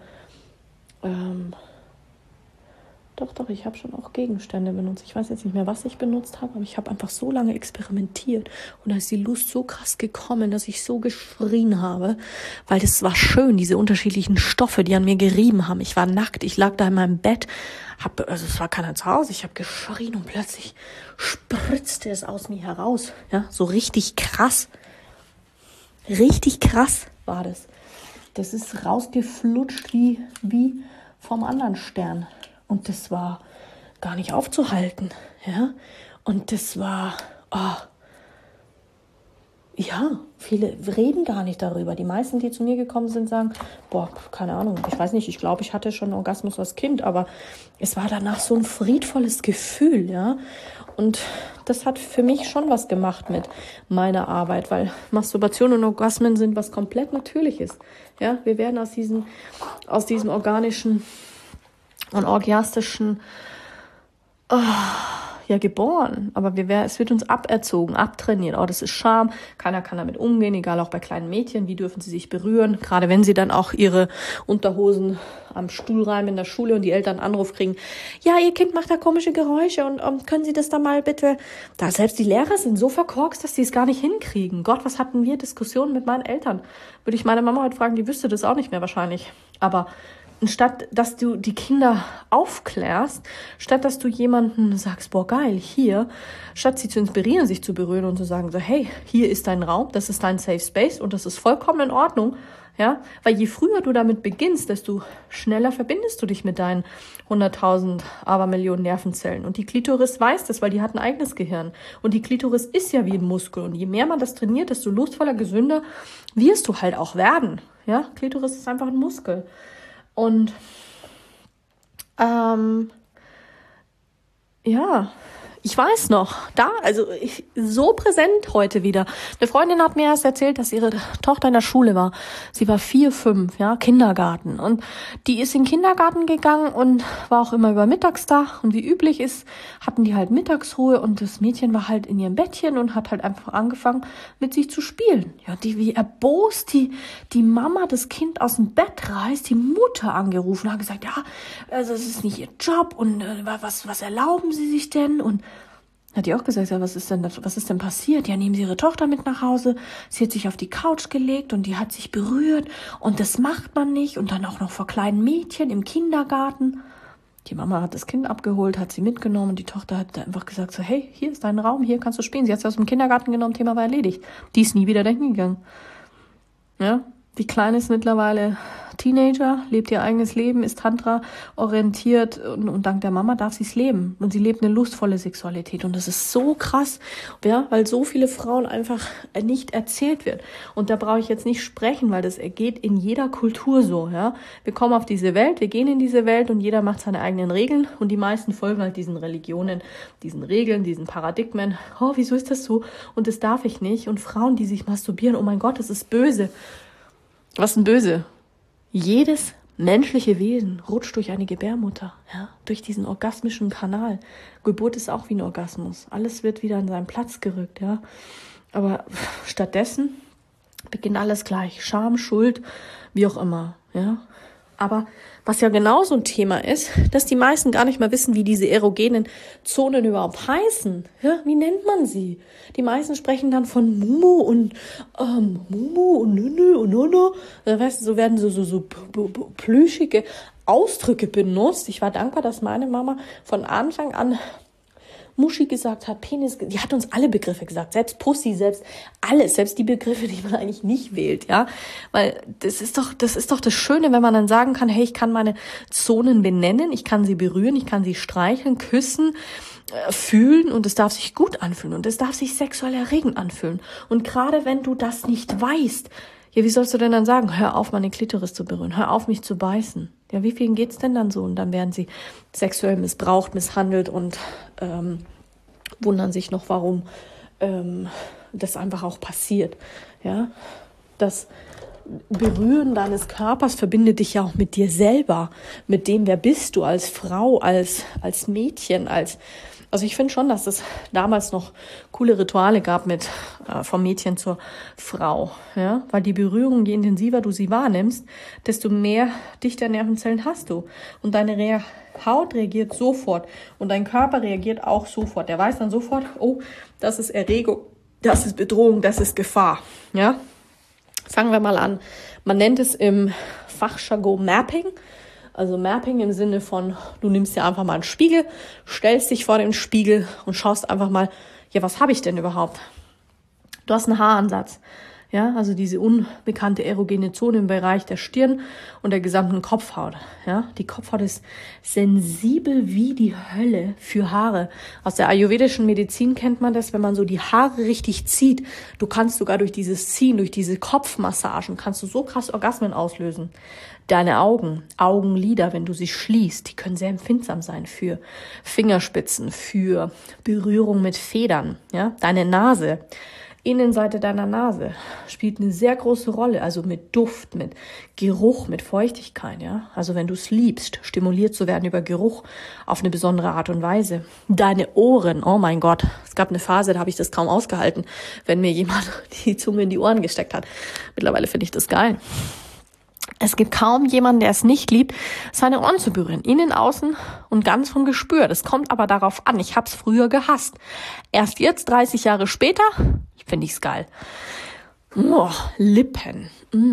doch, ich habe schon auch Gegenstände benutzt. Ich weiß jetzt nicht mehr, was ich benutzt habe, aber ich habe einfach so lange experimentiert. Und da ist die Lust so krass gekommen, dass ich so geschrien habe, weil das war schön, diese unterschiedlichen Stoffe, die an mir gerieben haben. Ich war nackt, ich lag da in meinem Bett, es war keiner zu Hause, ich habe geschrien und plötzlich spritzte es aus mir heraus. Ja, so richtig krass. Richtig krass war das. Das ist rausgeflutscht wie vom anderen Stern. Und das war gar nicht aufzuhalten, ja. Und das war, ja, viele reden gar nicht darüber. Die meisten, die zu mir gekommen sind, sagen, boah, keine Ahnung, ich weiß nicht, ich glaube, ich hatte schon Orgasmus als Kind, aber es war danach so ein friedvolles Gefühl, ja. Und das hat für mich schon was gemacht mit meiner Arbeit, weil Masturbation und Orgasmen sind was komplett Natürliches, ja. Wir werden aus diesem organischen und orgiastischen geboren, aber es wird uns aberzogen, abtrainiert. Das ist Scham, keiner kann damit umgehen, egal auch bei kleinen Mädchen, wie dürfen sie sich berühren, gerade wenn sie dann auch ihre Unterhosen am Stuhl reimen in der Schule und die Eltern einen Anruf kriegen, ja, ihr Kind macht da komische Geräusche und können Sie das da mal bitte, da selbst die Lehrer sind so verkorkst, dass sie es gar nicht hinkriegen. Gott, was hatten wir Diskussionen mit meinen Eltern? Würde ich meine Mama heute fragen, die wüsste das auch nicht mehr wahrscheinlich, aber statt dass du die Kinder aufklärst, statt dass du jemanden sagst, boah geil, hier, statt sie zu inspirieren, sich zu berühren und zu sagen, so hey, hier ist dein Raum, das ist dein Safe Space und das ist vollkommen in Ordnung, ja, weil je früher du damit beginnst, desto schneller verbindest du dich mit deinen 100.000 Abermillionen Nervenzellen und die Klitoris weiß das, weil die hat ein eigenes Gehirn und die Klitoris ist ja wie ein Muskel und je mehr man das trainiert, desto lustvoller, gesünder wirst du halt auch werden, ja, Klitoris ist einfach ein Muskel. Und ja, ich weiß noch, so präsent heute wieder. Eine Freundin hat mir erst erzählt, dass ihre Tochter in der Schule war. Sie war 4, 5, ja, Kindergarten. Und die ist in den Kindergarten gegangen und war auch immer über mittags da. Und wie üblich ist, hatten die halt Mittagsruhe und das Mädchen war halt in ihrem Bettchen und hat halt einfach angefangen, mit sich zu spielen. Ja, wie erbost die Mama das Kind aus dem Bett reißt, die Mutter angerufen, hat gesagt, ja, also es ist nicht ihr Job und was erlauben Sie sich denn? Und hat die auch gesagt, ja, was ist denn passiert? Ja, nehmen Sie Ihre Tochter mit nach Hause. Sie hat sich auf die Couch gelegt und die hat sich berührt und das macht man nicht und dann auch noch vor kleinen Mädchen im Kindergarten. Die Mama hat das Kind abgeholt, hat sie mitgenommen und die Tochter hat einfach gesagt so, hey, hier ist dein Raum, hier kannst du spielen. Sie hat sie aus dem Kindergarten genommen, Thema war erledigt. Die ist nie wieder dahin gegangen. Ja, die Kleine ist mittlerweile Teenager, lebt ihr eigenes Leben, ist Tantra orientiert und dank der Mama darf sie es leben. Und sie lebt eine lustvolle Sexualität. Und das ist so krass, ja, weil so viele Frauen einfach nicht erzählt wird. Und da brauche ich jetzt nicht sprechen, weil das geht in jeder Kultur so, ja. Wir kommen auf diese Welt, wir gehen in diese Welt und jeder macht seine eigenen Regeln und die meisten folgen halt diesen Religionen, diesen Regeln, diesen Paradigmen. Oh, wieso ist das so? Und das darf ich nicht. Und Frauen, die sich masturbieren, oh mein Gott, das ist böse. Was ist denn böse? Jedes menschliche Wesen rutscht durch eine Gebärmutter, ja, durch diesen orgasmischen Kanal. Geburt ist auch wie ein Orgasmus. Alles wird wieder an seinen Platz gerückt, ja. Aber stattdessen beginnt alles gleich. Scham, Schuld, wie auch immer, ja. Aber was ja genauso ein Thema ist, dass die meisten gar nicht mehr wissen, wie diese erogenen Zonen überhaupt heißen. Ja, wie nennt man sie? Die meisten sprechen dann von Mumu und Nunu und Nono. Weißt du, so werden so plüschige Ausdrücke benutzt. Ich war dankbar, dass meine Mama von Anfang an Muschi gesagt hat, Penis, die hat uns alle Begriffe gesagt, selbst Pussy, selbst alles, selbst die Begriffe, die man eigentlich nicht wählt, ja, weil das ist doch das Schöne, wenn man dann sagen kann, hey, ich kann meine Zonen benennen, ich kann sie berühren, ich kann sie streicheln, küssen, fühlen und es darf sich gut anfühlen und es darf sich sexuell erregend anfühlen und gerade wenn du das nicht weißt, ja, wie sollst du denn dann sagen, hör auf, meine Klitoris zu berühren, hör auf, mich zu beißen? Ja, wie vielen geht's denn dann so? Und dann werden sie sexuell missbraucht, misshandelt und wundern sich noch, warum das einfach auch passiert. Ja, das Berühren deines Körpers verbindet dich ja auch mit dir selber, mit dem, wer bist du als Frau, als Mädchen, also ich finde schon, dass es damals noch coole Rituale gab mit vom Mädchen zur Frau, ja, weil die Berührung, je intensiver du sie wahrnimmst, desto mehr dichte Nervenzellen hast du und deine Haut reagiert sofort und dein Körper reagiert auch sofort. Der weiß dann sofort, oh, das ist Erregung, das ist Bedrohung, das ist Gefahr, ja. Fangen wir mal an. Man nennt es im Fachjargon Mapping. Also Mapping im Sinne von, du nimmst dir einfach mal einen Spiegel, stellst dich vor den Spiegel und schaust einfach mal, ja, was habe ich denn überhaupt? Du hast einen Haaransatz, ja, also diese unbekannte erogene Zone im Bereich der Stirn und der gesamten Kopfhaut, ja. Die Kopfhaut ist sensibel wie die Hölle für Haare. Aus der ayurvedischen Medizin kennt man das, wenn man so die Haare richtig zieht. Du kannst sogar durch dieses Ziehen, durch diese Kopfmassagen, kannst du so krass Orgasmen auslösen. Deine Augenlider, wenn du sie schließt, die können sehr empfindsam sein für Fingerspitzen, für Berührung mit Federn, ja. Deine Nase, Innenseite deiner Nase spielt eine sehr große Rolle, also mit Duft, mit Geruch, mit Feuchtigkeit, ja. Also wenn du es liebst, stimuliert zu werden über Geruch auf eine besondere Art und Weise. Deine Ohren, oh mein Gott, es gab eine Phase, da habe ich das kaum ausgehalten, wenn mir jemand die Zunge in die Ohren gesteckt hat. Mittlerweile finde ich das geil. Es gibt kaum jemanden, der es nicht liebt, seine Ohren zu berühren. Innen, außen und ganz vom Gespür. Das kommt aber darauf an. Ich habe es früher gehasst. Erst jetzt, 30 Jahre später, finde ich es geil. Oh, Lippen.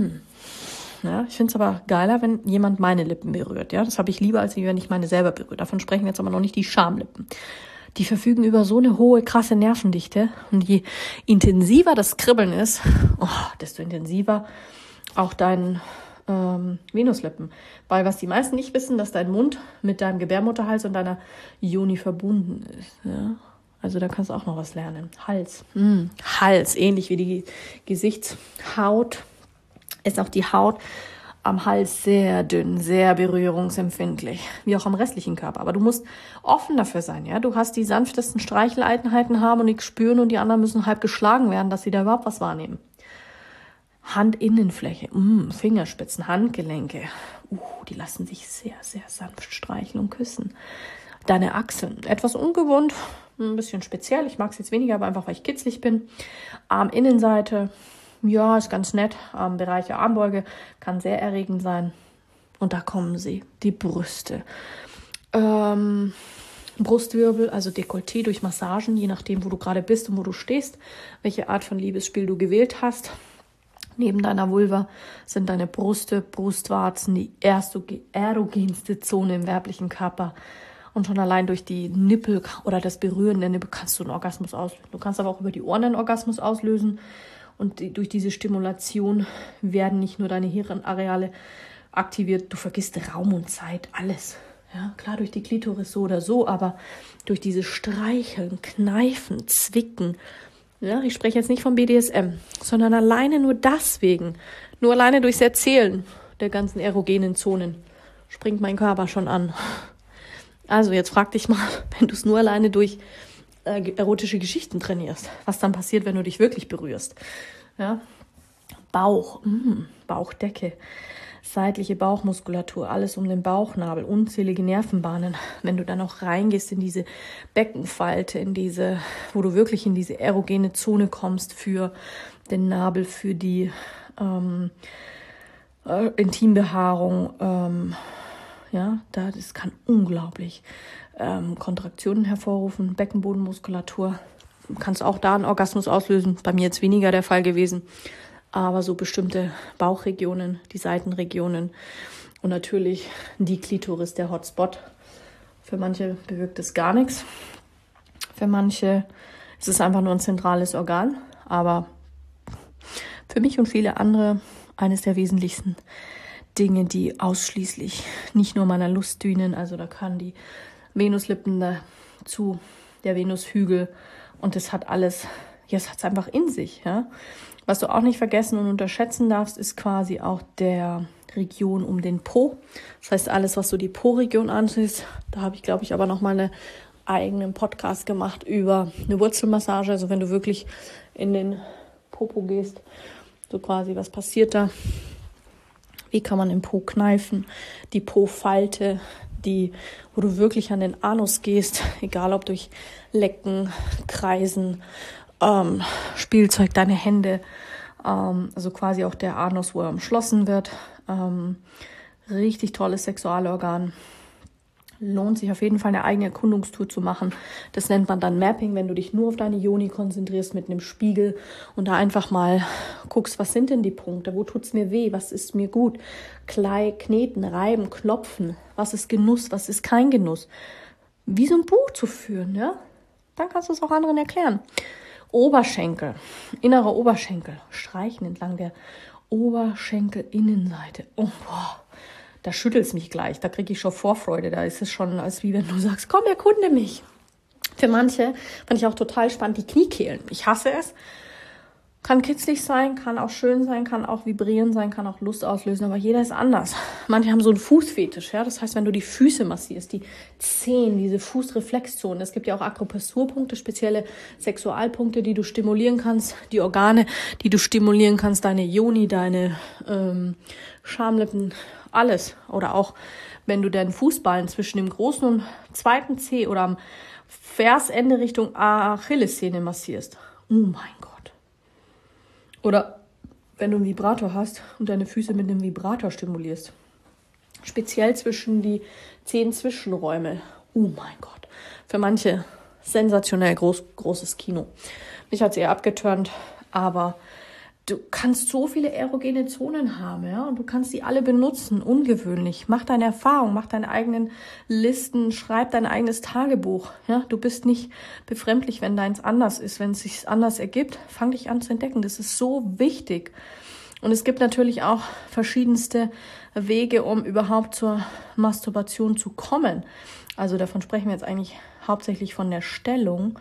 Ja, ich finde es aber geiler, wenn jemand meine Lippen berührt. Ja, das habe ich lieber, als wenn ich meine selber berühre. Davon sprechen wir jetzt aber noch nicht die Schamlippen. Die verfügen über so eine hohe, krasse Nervendichte. Und je intensiver das Kribbeln ist, desto intensiver auch dein Venuslippen. Weil was die meisten nicht wissen, dass dein Mund mit deinem Gebärmutterhals und deiner Yoni verbunden ist. Ja? Also da kannst du auch noch was lernen. Hals. Hals, ähnlich wie die Gesichtshaut, ist auch die Haut am Hals sehr dünn, sehr berührungsempfindlich, wie auch am restlichen Körper. Aber du musst offen dafür sein, ja. Du hast die sanftesten Streicheleinheiten haben und nichts spüren und die anderen müssen halb geschlagen werden, dass sie da überhaupt was wahrnehmen. Handinnenfläche, Fingerspitzen, Handgelenke, die lassen sich sehr, sehr sanft streicheln und küssen. Deine Achseln, etwas ungewohnt, ein bisschen speziell. Ich mag es jetzt weniger, aber einfach, weil ich kitzlig bin. Arminnenseite, ja, ist ganz nett. Bereich der Armbeuge kann sehr erregend sein. Und da kommen sie, die Brüste. Brustwirbel, also Dekolleté durch Massagen, je nachdem, wo du gerade bist und wo du stehst, welche Art von Liebesspiel du gewählt hast. Neben deiner Vulva sind deine Brüste, Brustwarzen, die erogenste Zone im weiblichen Körper. Und schon allein durch die Nippel oder das Berühren der Nippel kannst du einen Orgasmus auslösen. Du kannst aber auch über die Ohren einen Orgasmus auslösen. Und durch diese Stimulation werden nicht nur deine Hirnareale aktiviert. Du vergisst Raum und Zeit, alles. Ja, klar, durch die Klitoris so oder so, aber durch dieses Streicheln, Kneifen, Zwicken. Ja, ich spreche jetzt nicht vom BDSM, sondern alleine nur deswegen, nur alleine durchs Erzählen der ganzen erogenen Zonen springt mein Körper schon an. Also jetzt frag dich mal, wenn du es nur alleine durch erotische Geschichten trainierst, was dann passiert, wenn du dich wirklich berührst. Ja? Bauch, Bauchdecke, seitliche Bauchmuskulatur, alles um den Bauchnabel, unzählige Nervenbahnen. Wenn du dann auch reingehst in diese Beckenfalte, wo du wirklich in diese erogene Zone kommst für den Nabel, für die Intimbehaarung, das kann unglaublich Kontraktionen hervorrufen, Beckenbodenmuskulatur. Du kannst auch da einen Orgasmus auslösen, bei mir jetzt weniger der Fall gewesen. Aber so bestimmte Bauchregionen, die Seitenregionen und natürlich die Klitoris, der Hotspot. Für manche bewirkt es gar nichts. Für manche ist es einfach nur ein zentrales Organ. Aber für mich und viele andere eines der wesentlichsten Dinge, die ausschließlich nicht nur meiner Lust dienen. Also da kann die Venuslippen dazu, der Venushügel. Und das hat alles, es hat es einfach in sich, ja. Was du auch nicht vergessen und unterschätzen darfst, ist quasi auch der Region um den Po. Das heißt, alles, was so die Po-Region ansiehst, da habe ich, glaube ich, aber nochmal einen eigenen Podcast gemacht über eine Wurzelmassage. Also wenn du wirklich in den Popo gehst, so quasi, was passiert da? Wie kann man den Po kneifen? Die Po-Falte, wo du wirklich an den Anus gehst, egal ob durch Lecken, Kreisen, Spielzeug, deine Hände, also quasi auch der Anus, wo er umschlossen wird. Richtig tolles Sexualorgan. Lohnt sich auf jeden Fall eine eigene Erkundungstour zu machen. Das nennt man dann Mapping, wenn du dich nur auf deine Yoni konzentrierst mit einem Spiegel und da einfach mal guckst, was sind denn die Punkte, wo tut's mir weh, was ist mir gut, kneten, reiben, klopfen, was ist Genuss, was ist kein Genuss. Wie so ein Buch zu führen, ja? Dann kannst du es auch anderen erklären. Oberschenkel, innerer Oberschenkel, streichen entlang der Oberschenkelinnenseite. Oh, boah. Da schüttelt es mich gleich, da kriege ich schon Vorfreude, da ist es schon, als wie wenn du sagst, komm, erkunde mich. Für manche fand ich auch total spannend, die Kniekehlen. Ich hasse es. Kann kitzlig sein, kann auch schön sein, kann auch vibrieren sein, kann auch Lust auslösen, aber jeder ist anders. Manche haben so einen Fußfetisch, ja, das heißt, wenn du die Füße massierst, die Zehen, diese Fußreflexzonen, es gibt ja auch Akupressurpunkte, spezielle Sexualpunkte, die du stimulieren kannst, die Organe, die du stimulieren kannst, deine Yoni, deine Schamlippen, alles. Oder auch, wenn du deinen Fußballen zwischen dem großen und zweiten Zeh oder am Versende Richtung Achillessehne massierst. Oh mein Gott. Oder wenn du einen Vibrator hast und deine Füße mit einem Vibrator stimulierst. Speziell zwischen die Zehenzwischenräume. Oh mein Gott. Für manche sensationell großes Kino. Mich hat es eher abgeturnt, aber du kannst so viele erogene Zonen haben, ja, und du kannst die alle benutzen, ungewöhnlich. Mach deine Erfahrung, mach deine eigenen Listen, schreib dein eigenes Tagebuch, ja. Du bist nicht befremdlich, wenn deins anders ist, wenn es sich anders ergibt. Fang dich an zu entdecken, das ist so wichtig. Und es gibt natürlich auch verschiedenste Wege, um überhaupt zur Masturbation zu kommen. Also davon sprechen wir jetzt eigentlich hauptsächlich von der Stellung,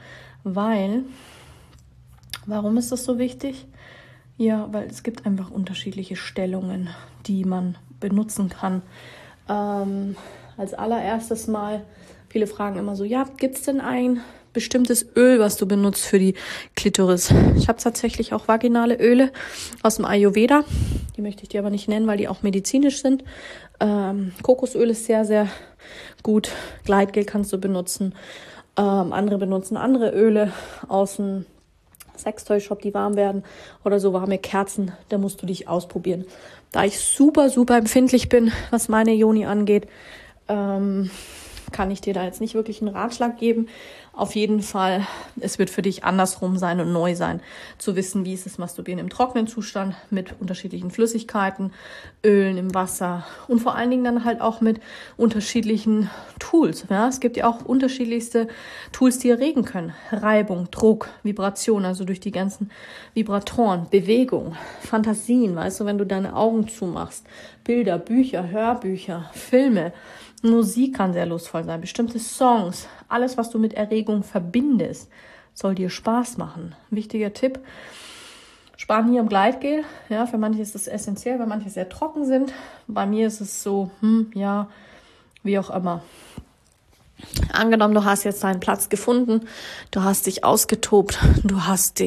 warum ist das so wichtig? Ja, weil es gibt einfach unterschiedliche Stellungen, die man benutzen kann. Als allererstes mal, viele fragen immer so, ja, gibt's denn ein bestimmtes Öl, was du benutzt für die Klitoris? Ich habe tatsächlich auch vaginale Öle aus dem Ayurveda. Die möchte ich dir aber nicht nennen, weil die auch medizinisch sind. Kokosöl ist sehr, sehr gut. Gleitgel kannst du benutzen. Andere benutzen andere Öle aus dem Sextoy-Shop, die warm werden oder so warme Kerzen, da musst du dich ausprobieren. Da ich super, super empfindlich bin, was meine Yoni angeht, kann ich dir da jetzt nicht wirklich einen Ratschlag geben, auf jeden Fall, es wird für dich andersrum sein und neu sein, zu wissen, wie ist das Masturbieren im trockenen Zustand mit unterschiedlichen Flüssigkeiten, Ölen im Wasser und vor allen Dingen dann halt auch mit unterschiedlichen Tools. Ja, es gibt ja auch unterschiedlichste Tools, die erregen können. Reibung, Druck, Vibration, also durch die ganzen Vibratoren, Bewegung, Fantasien, weißt du, wenn du deine Augen zumachst, Bilder, Bücher, Hörbücher, Filme, Musik kann sehr lustvoll sein, bestimmte Songs, alles, was du mit Erregung verbindest, soll dir Spaß machen. Wichtiger Tipp, sparen hier am Gleitgel. Ja, für manche ist das essentiell, weil manche sehr trocken sind. Bei mir ist es so, ja, wie auch immer. Angenommen, du hast jetzt deinen Platz gefunden, du hast dich ausgetobt, du hast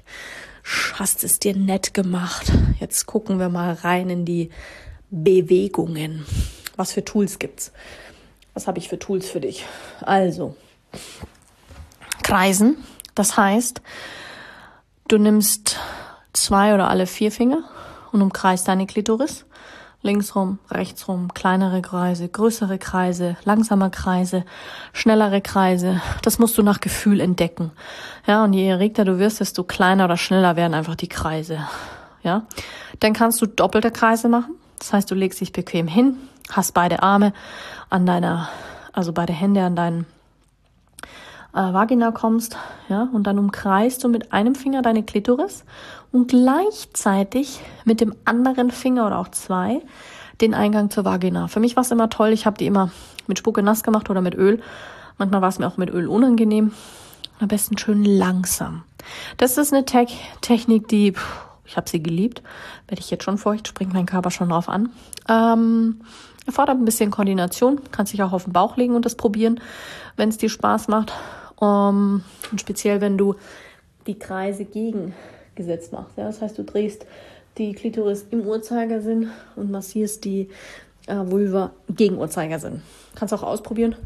es dir nett gemacht. Jetzt gucken wir mal rein in die Bewegungen. Was für Tools gibt's? Was habe ich für Tools für dich? Also, Kreisen. Das heißt, du nimmst 2 oder alle 4 Finger und umkreist deine Klitoris. Linksrum, rechtsrum, kleinere Kreise, größere Kreise, langsame Kreise, schnellere Kreise. Das musst du nach Gefühl entdecken. Ja, und je erregter du wirst, desto kleiner oder schneller werden einfach die Kreise. Ja, dann kannst du doppelte Kreise machen. Das heißt, du legst dich bequem hin, hast beide Arme beide Hände an deinen Vagina kommst, ja, und dann umkreist du mit einem Finger deine Klitoris und gleichzeitig mit dem anderen Finger oder auch 2 den Eingang zur Vagina. Für mich war es immer toll, ich habe die immer mit Spucke nass gemacht oder mit Öl. Manchmal war es mir auch mit Öl unangenehm. Am besten schön langsam. Das ist eine Technik, ich habe sie geliebt. Werde ich jetzt schon feucht, springt mein Körper schon drauf an. Erfordert ein bisschen Koordination. Kannst dich auch auf den Bauch legen und das probieren, wenn es dir Spaß macht. Und speziell, wenn du die Kreise gegengesetzt machst. Ja? Das heißt, du drehst die Klitoris im Uhrzeigersinn und massierst die Vulva gegen Uhrzeigersinn. Kannst auch ausprobieren.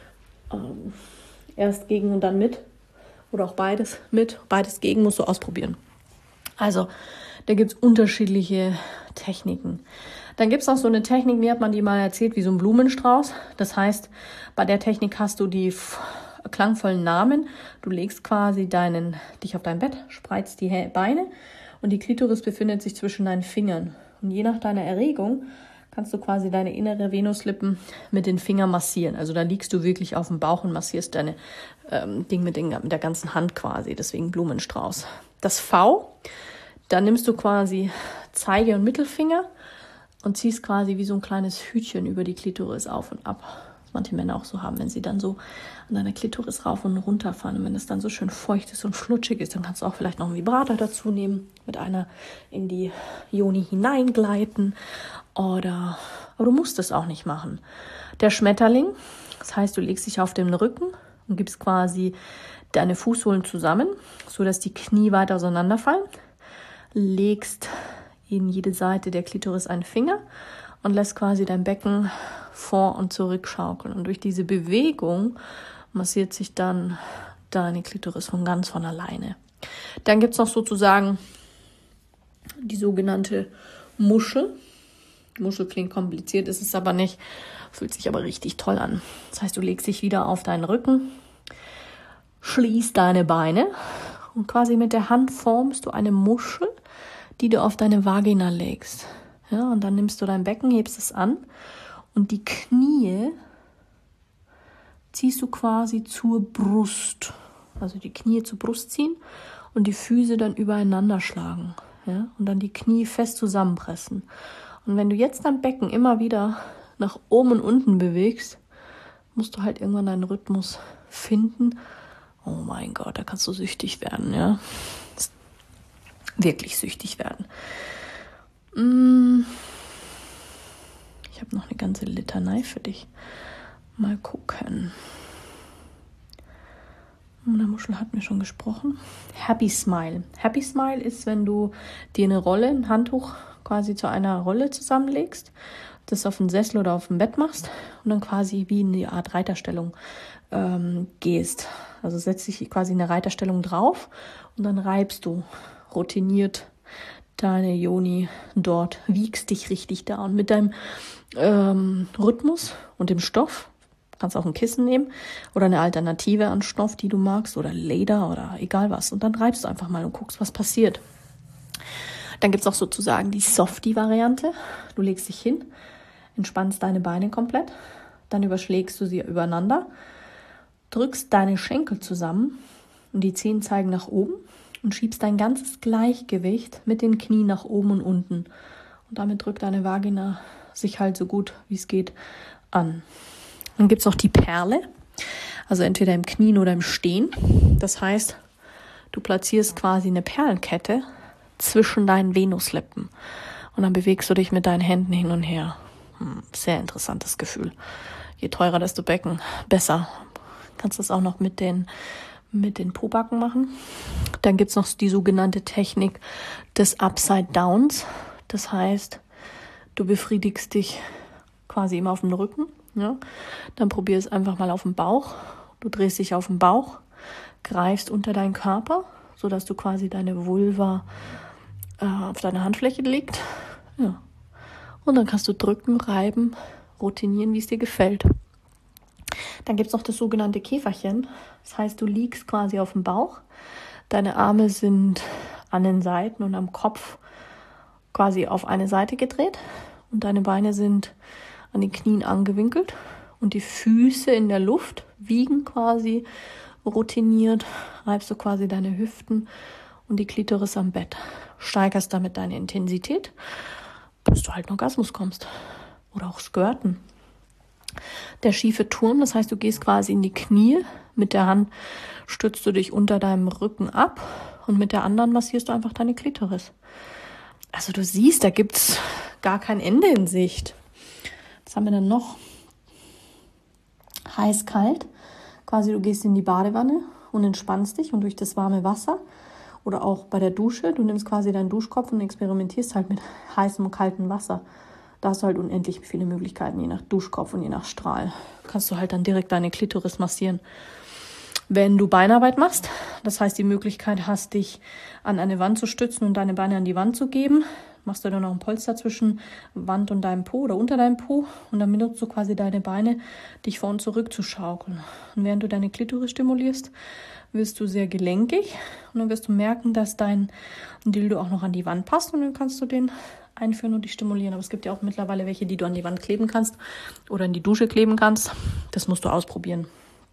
Erst gegen und dann mit. Oder auch beides mit. Beides gegen musst du ausprobieren. Also, da gibt's unterschiedliche Techniken. Dann gibt's noch so eine Technik, mir hat man die mal erzählt, wie so ein Blumenstrauß. Das heißt, bei der Technik hast du die klangvollen Namen. Du legst quasi dich auf dein Bett, spreizt die Beine und die Klitoris befindet sich zwischen deinen Fingern. Und je nach deiner Erregung kannst du quasi deine innere Venuslippen mit den Fingern massieren. Also da liegst du wirklich auf dem Bauch und massierst deine Ding mit der ganzen Hand quasi. Deswegen Blumenstrauß. Das V, da nimmst du quasi Zeige- und Mittelfinger und ziehst quasi wie so ein kleines Hütchen über die Klitoris auf und ab. Was manche Männer auch so haben, wenn sie dann so an deiner Klitoris rauf und runter fahren. Und wenn es dann so schön feucht ist und flutschig ist, dann kannst du auch vielleicht noch einen Vibrator dazu nehmen, mit einer in die Joni hineingleiten. Aber du musst es auch nicht machen. Der Schmetterling, das heißt, du legst dich auf den Rücken und gibst quasi deine Fußsohlen zusammen, sodass die Knie weit auseinanderfallen. Legst in jede Seite der Klitoris einen Finger und lässt quasi dein Becken vor und zurück schaukeln. Und durch diese Bewegung massiert sich dann deine Klitoris von alleine. Dann gibt's noch sozusagen die sogenannte Muschel. Muschel klingt kompliziert, ist es aber nicht, fühlt sich aber richtig toll an. Das heißt, du legst dich wieder auf deinen Rücken, schließt deine Beine und quasi mit der Hand formst du eine Muschel, die du auf deine Vagina legst. Ja, und dann nimmst du dein Becken, hebst es an und die Knie ziehst du quasi zur Brust. Also die Knie zur Brust ziehen und die Füße dann übereinander schlagen. Ja, und dann die Knie fest zusammenpressen. Und wenn du jetzt dein Becken immer wieder nach oben und unten bewegst, musst du halt irgendwann deinen Rhythmus finden. Oh mein Gott, da kannst du süchtig werden, ja. Wirklich süchtig werden. Ich habe noch eine ganze Litanei für dich. Mal gucken. Der Muschel hat mir schon gesprochen. Happy Smile. Happy Smile ist, wenn du dir ein Handtuch quasi zu einer Rolle zusammenlegst, das auf den Sessel oder auf dem Bett machst und dann quasi wie in die Art Reiterstellung gehst. Also setzt dich quasi in eine Reiterstellung drauf und dann reibst du routiniert deine Yoni dort, wiegst dich richtig da und mit deinem Rhythmus und dem Stoff Kannst auch ein Kissen nehmen oder eine Alternative an Stoff, die du magst, oder Leder oder egal was. Und dann reibst du einfach mal und guckst, was passiert. Dann gibt's auch sozusagen die Softie-Variante. Du legst dich hin, entspannst deine Beine komplett, dann überschlägst du sie übereinander, drückst deine Schenkel zusammen und die Zehen zeigen nach oben und schiebst dein ganzes Gleichgewicht mit den Knien nach oben und unten. Und damit drückt deine Vagina sich halt so gut, wie es geht, an. Dann gibt's noch die Perle, also entweder im Knien oder im Stehen. Das heißt, du platzierst quasi eine Perlenkette zwischen deinen Venuslippen und dann bewegst du dich mit deinen Händen hin und her. Sehr interessantes Gefühl. Je teurer, desto Becken, besser. Kannst das auch noch mit den Pobacken machen. Dann gibt's noch die sogenannte Technik des Upside Downs. Das heißt, du befriedigst dich quasi immer auf dem Rücken. Ja? Dann probier es einfach mal auf dem Bauch. Du drehst dich auf den Bauch, greifst unter deinen Körper, sodass du quasi deine Vulva auf deiner Handfläche liegt. Ja. Und dann kannst du drücken, reiben, routinieren, wie es dir gefällt. Dann gibt's noch das sogenannte Käferchen. Das heißt, du liegst quasi auf dem Bauch. Deine Arme sind an den Seiten und am Kopf quasi auf eine Seite gedreht. Und deine Beine sind an den Knien angewinkelt. Und die Füße in der Luft wiegen quasi routiniert. Reibst du quasi deine Hüften und die Klitoris am Bett. Steigerst damit deine Intensität, bis du halt in Orgasmus kommst. Oder auch Squirten. Der schiefe Turm, das heißt, du gehst quasi in die Knie. Mit der Hand stützt du dich unter deinem Rücken ab und mit der anderen massierst du einfach deine Klitoris. Also du siehst, da gibt's gar kein Ende in Sicht. Was haben wir denn noch? Heiß-kalt. Quasi du gehst in die Badewanne und entspannst dich und durch das warme Wasser oder auch bei der Dusche, du nimmst quasi deinen Duschkopf und experimentierst halt mit heißem und kaltem Wasser. Da hast du halt unendlich viele Möglichkeiten, je nach Duschkopf und je nach Strahl. Kannst du halt dann direkt deine Klitoris massieren. Wenn du Beinarbeit machst, das heißt die Möglichkeit hast, dich an eine Wand zu stützen und deine Beine an die Wand zu geben, machst du dann noch ein Polster zwischen Wand und deinem Po oder unter deinem Po und dann benutzt du quasi deine Beine, dich vor und zurück zu schaukeln. Und während du deine Klitoris stimulierst, wirst du sehr gelenkig und dann wirst du merken, dass dein Dildo auch noch an die Wand passt und dann kannst du den einführen und dich stimulieren. Aber es gibt ja auch mittlerweile welche, die du an die Wand kleben kannst oder in die Dusche kleben kannst. Das musst du ausprobieren.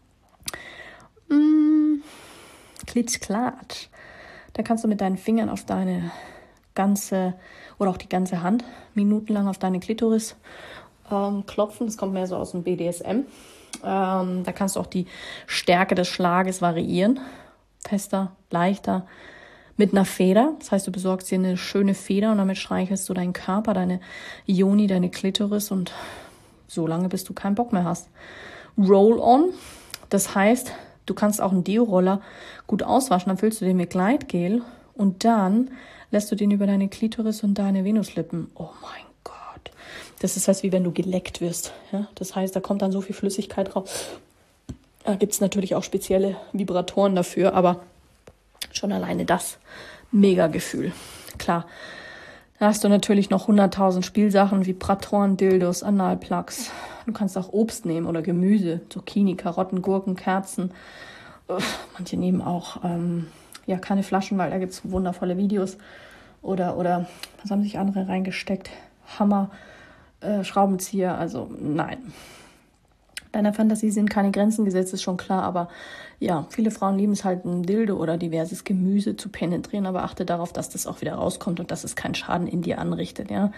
Klitsch-Klatsch. Da kannst du mit deinen Fingern auf deine ganze oder auch die ganze Hand minutenlang auf deine Klitoris klopfen. Das kommt mehr so aus dem BDSM. Da kannst du auch die Stärke des Schlages variieren. Fester, leichter, mit einer Feder. Das heißt, du besorgst dir eine schöne Feder und damit streichelst du deinen Körper, deine Yoni, deine Klitoris und so lange, bis du keinen Bock mehr hast. Roll-on. Das heißt, du kannst auch einen Deo-Roller gut auswaschen, dann füllst du den mit Gleitgel und dann lässt du den über deine Klitoris und deine Venuslippen. Oh mein Gott. Das ist was wie wenn du geleckt wirst. Ja? Das heißt, da kommt dann so viel Flüssigkeit raus. Da gibt es natürlich auch spezielle Vibratoren dafür, aber schon alleine das. Mega Gefühl. Klar. Da hast du natürlich noch 100.000 Spielsachen, Vibratoren, Dildos, Analplugs. Du kannst auch Obst nehmen oder Gemüse, Zucchini, Karotten, Gurken, Kerzen. Manche nehmen auch keine Flaschen, weil da gibt es wundervolle Videos. Oder was haben sich andere reingesteckt? Hammer, Schraubenzieher, also nein. Deiner Fantasie sind keine Grenzen gesetzt, ist schon klar, aber ja, viele Frauen lieben es halt, ein Dildo oder diverses Gemüse zu penetrieren, aber achte darauf, dass das auch wieder rauskommt und dass es keinen Schaden in dir anrichtet, ja.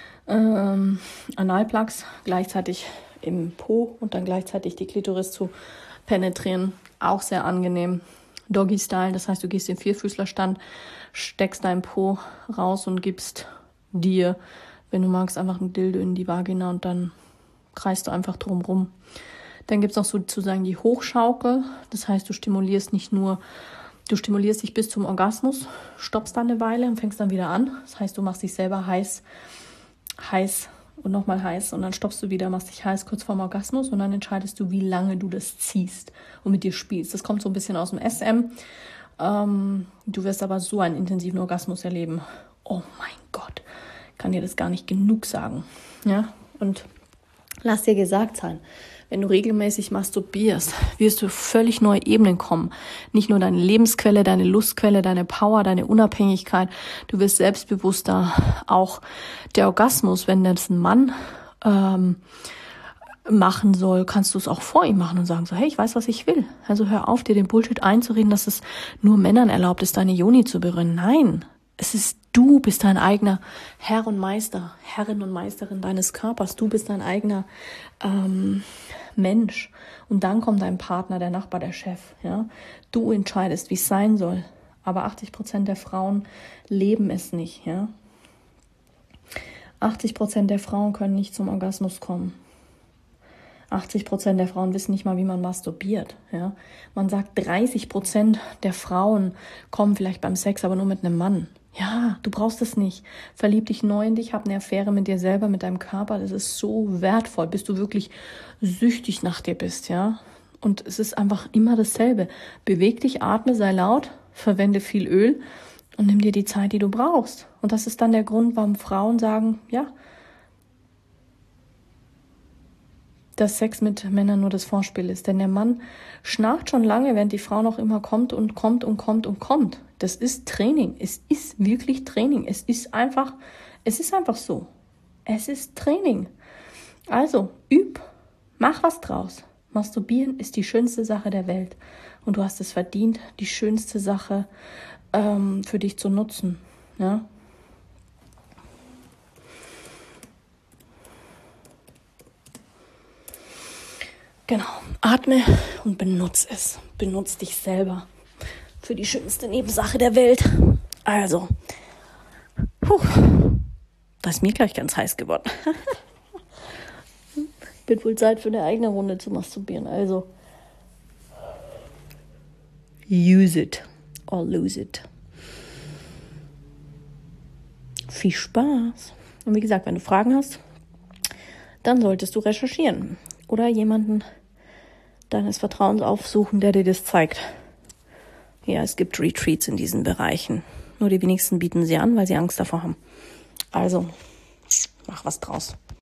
Analplugs gleichzeitig im Po und dann gleichzeitig die Klitoris zu penetrieren, auch sehr angenehm. Doggy-Style, das heißt, du gehst in Vierfüßlerstand, steckst dein Po raus und gibst dir, wenn du magst, einfach ein Dildo in die Vagina und dann kreist du einfach drumrum. Dann gibt es noch sozusagen die Hochschaukel. Das heißt, du stimulierst dich bis zum Orgasmus, stoppst dann eine Weile und fängst dann wieder an. Das heißt, du machst dich selber heiß und nochmal heiß und dann stoppst du wieder, machst dich heiß kurz vorm Orgasmus und dann entscheidest du, wie lange du das ziehst und mit dir spielst. Das kommt so ein bisschen aus dem SM. Du wirst aber so einen intensiven Orgasmus erleben. Oh mein Gott, kann dir das gar nicht genug sagen. Ja, und Lass dir gesagt sein, wenn du regelmäßig masturbierst, wirst du völlig neue Ebenen kommen. Nicht nur deine Lebensquelle, deine Lustquelle, deine Power, deine Unabhängigkeit. Du wirst selbstbewusster. Auch der Orgasmus, wenn das ein Mann machen soll, kannst du es auch vor ihm machen und sagen so, hey, ich weiß, was ich will. Also hör auf, dir den Bullshit einzureden, dass es nur Männern erlaubt ist, deine Yoni zu berühren. Nein, du bist dein eigener Herr und Meister, Herrin und Meisterin deines Körpers. Du bist dein eigener Mensch. Und dann kommt dein Partner, der Nachbar, der Chef. Ja, du entscheidest, wie es sein soll. Aber 80% der Frauen leben es nicht. Ja, 80% der Frauen können nicht zum Orgasmus kommen. 80% der Frauen wissen nicht mal, wie man masturbiert. Ja? Man sagt, 30% der Frauen kommen vielleicht beim Sex, aber nur mit einem Mann. Ja, du brauchst es nicht. Verlieb dich neu in dich, hab eine Affäre mit dir selber, mit deinem Körper. Das ist so wertvoll, bis du wirklich süchtig nach dir bist. Ja? Und es ist einfach immer dasselbe. Beweg dich, atme, sei laut, verwende viel Öl und nimm dir die Zeit, die du brauchst. Und das ist dann der Grund, warum Frauen sagen, ja, dass Sex mit Männern nur das Vorspiel ist. Denn der Mann schnarcht schon lange, während die Frau noch immer kommt und kommt und kommt und kommt. Das ist Training. Es ist wirklich Training. Es ist einfach so. Es ist Training. Also, üb. Mach was draus. Masturbieren ist die schönste Sache der Welt. Und du hast es verdient, die schönste Sache für dich zu nutzen. Ja? Genau, atme und benutze es. Benutze dich selber für die schönste Nebensache der Welt. Also, da ist mir gleich ganz heiß geworden. Wird wohl Zeit für eine eigene Runde zu masturbieren. Also, use it or lose it. Viel Spaß. Und wie gesagt, wenn du Fragen hast, dann solltest du recherchieren. Oder jemanden deines Vertrauens aufsuchen, der dir das zeigt. Ja, es gibt Retreats in diesen Bereichen. Nur die wenigsten bieten sie an, weil sie Angst davor haben. Also, mach was draus.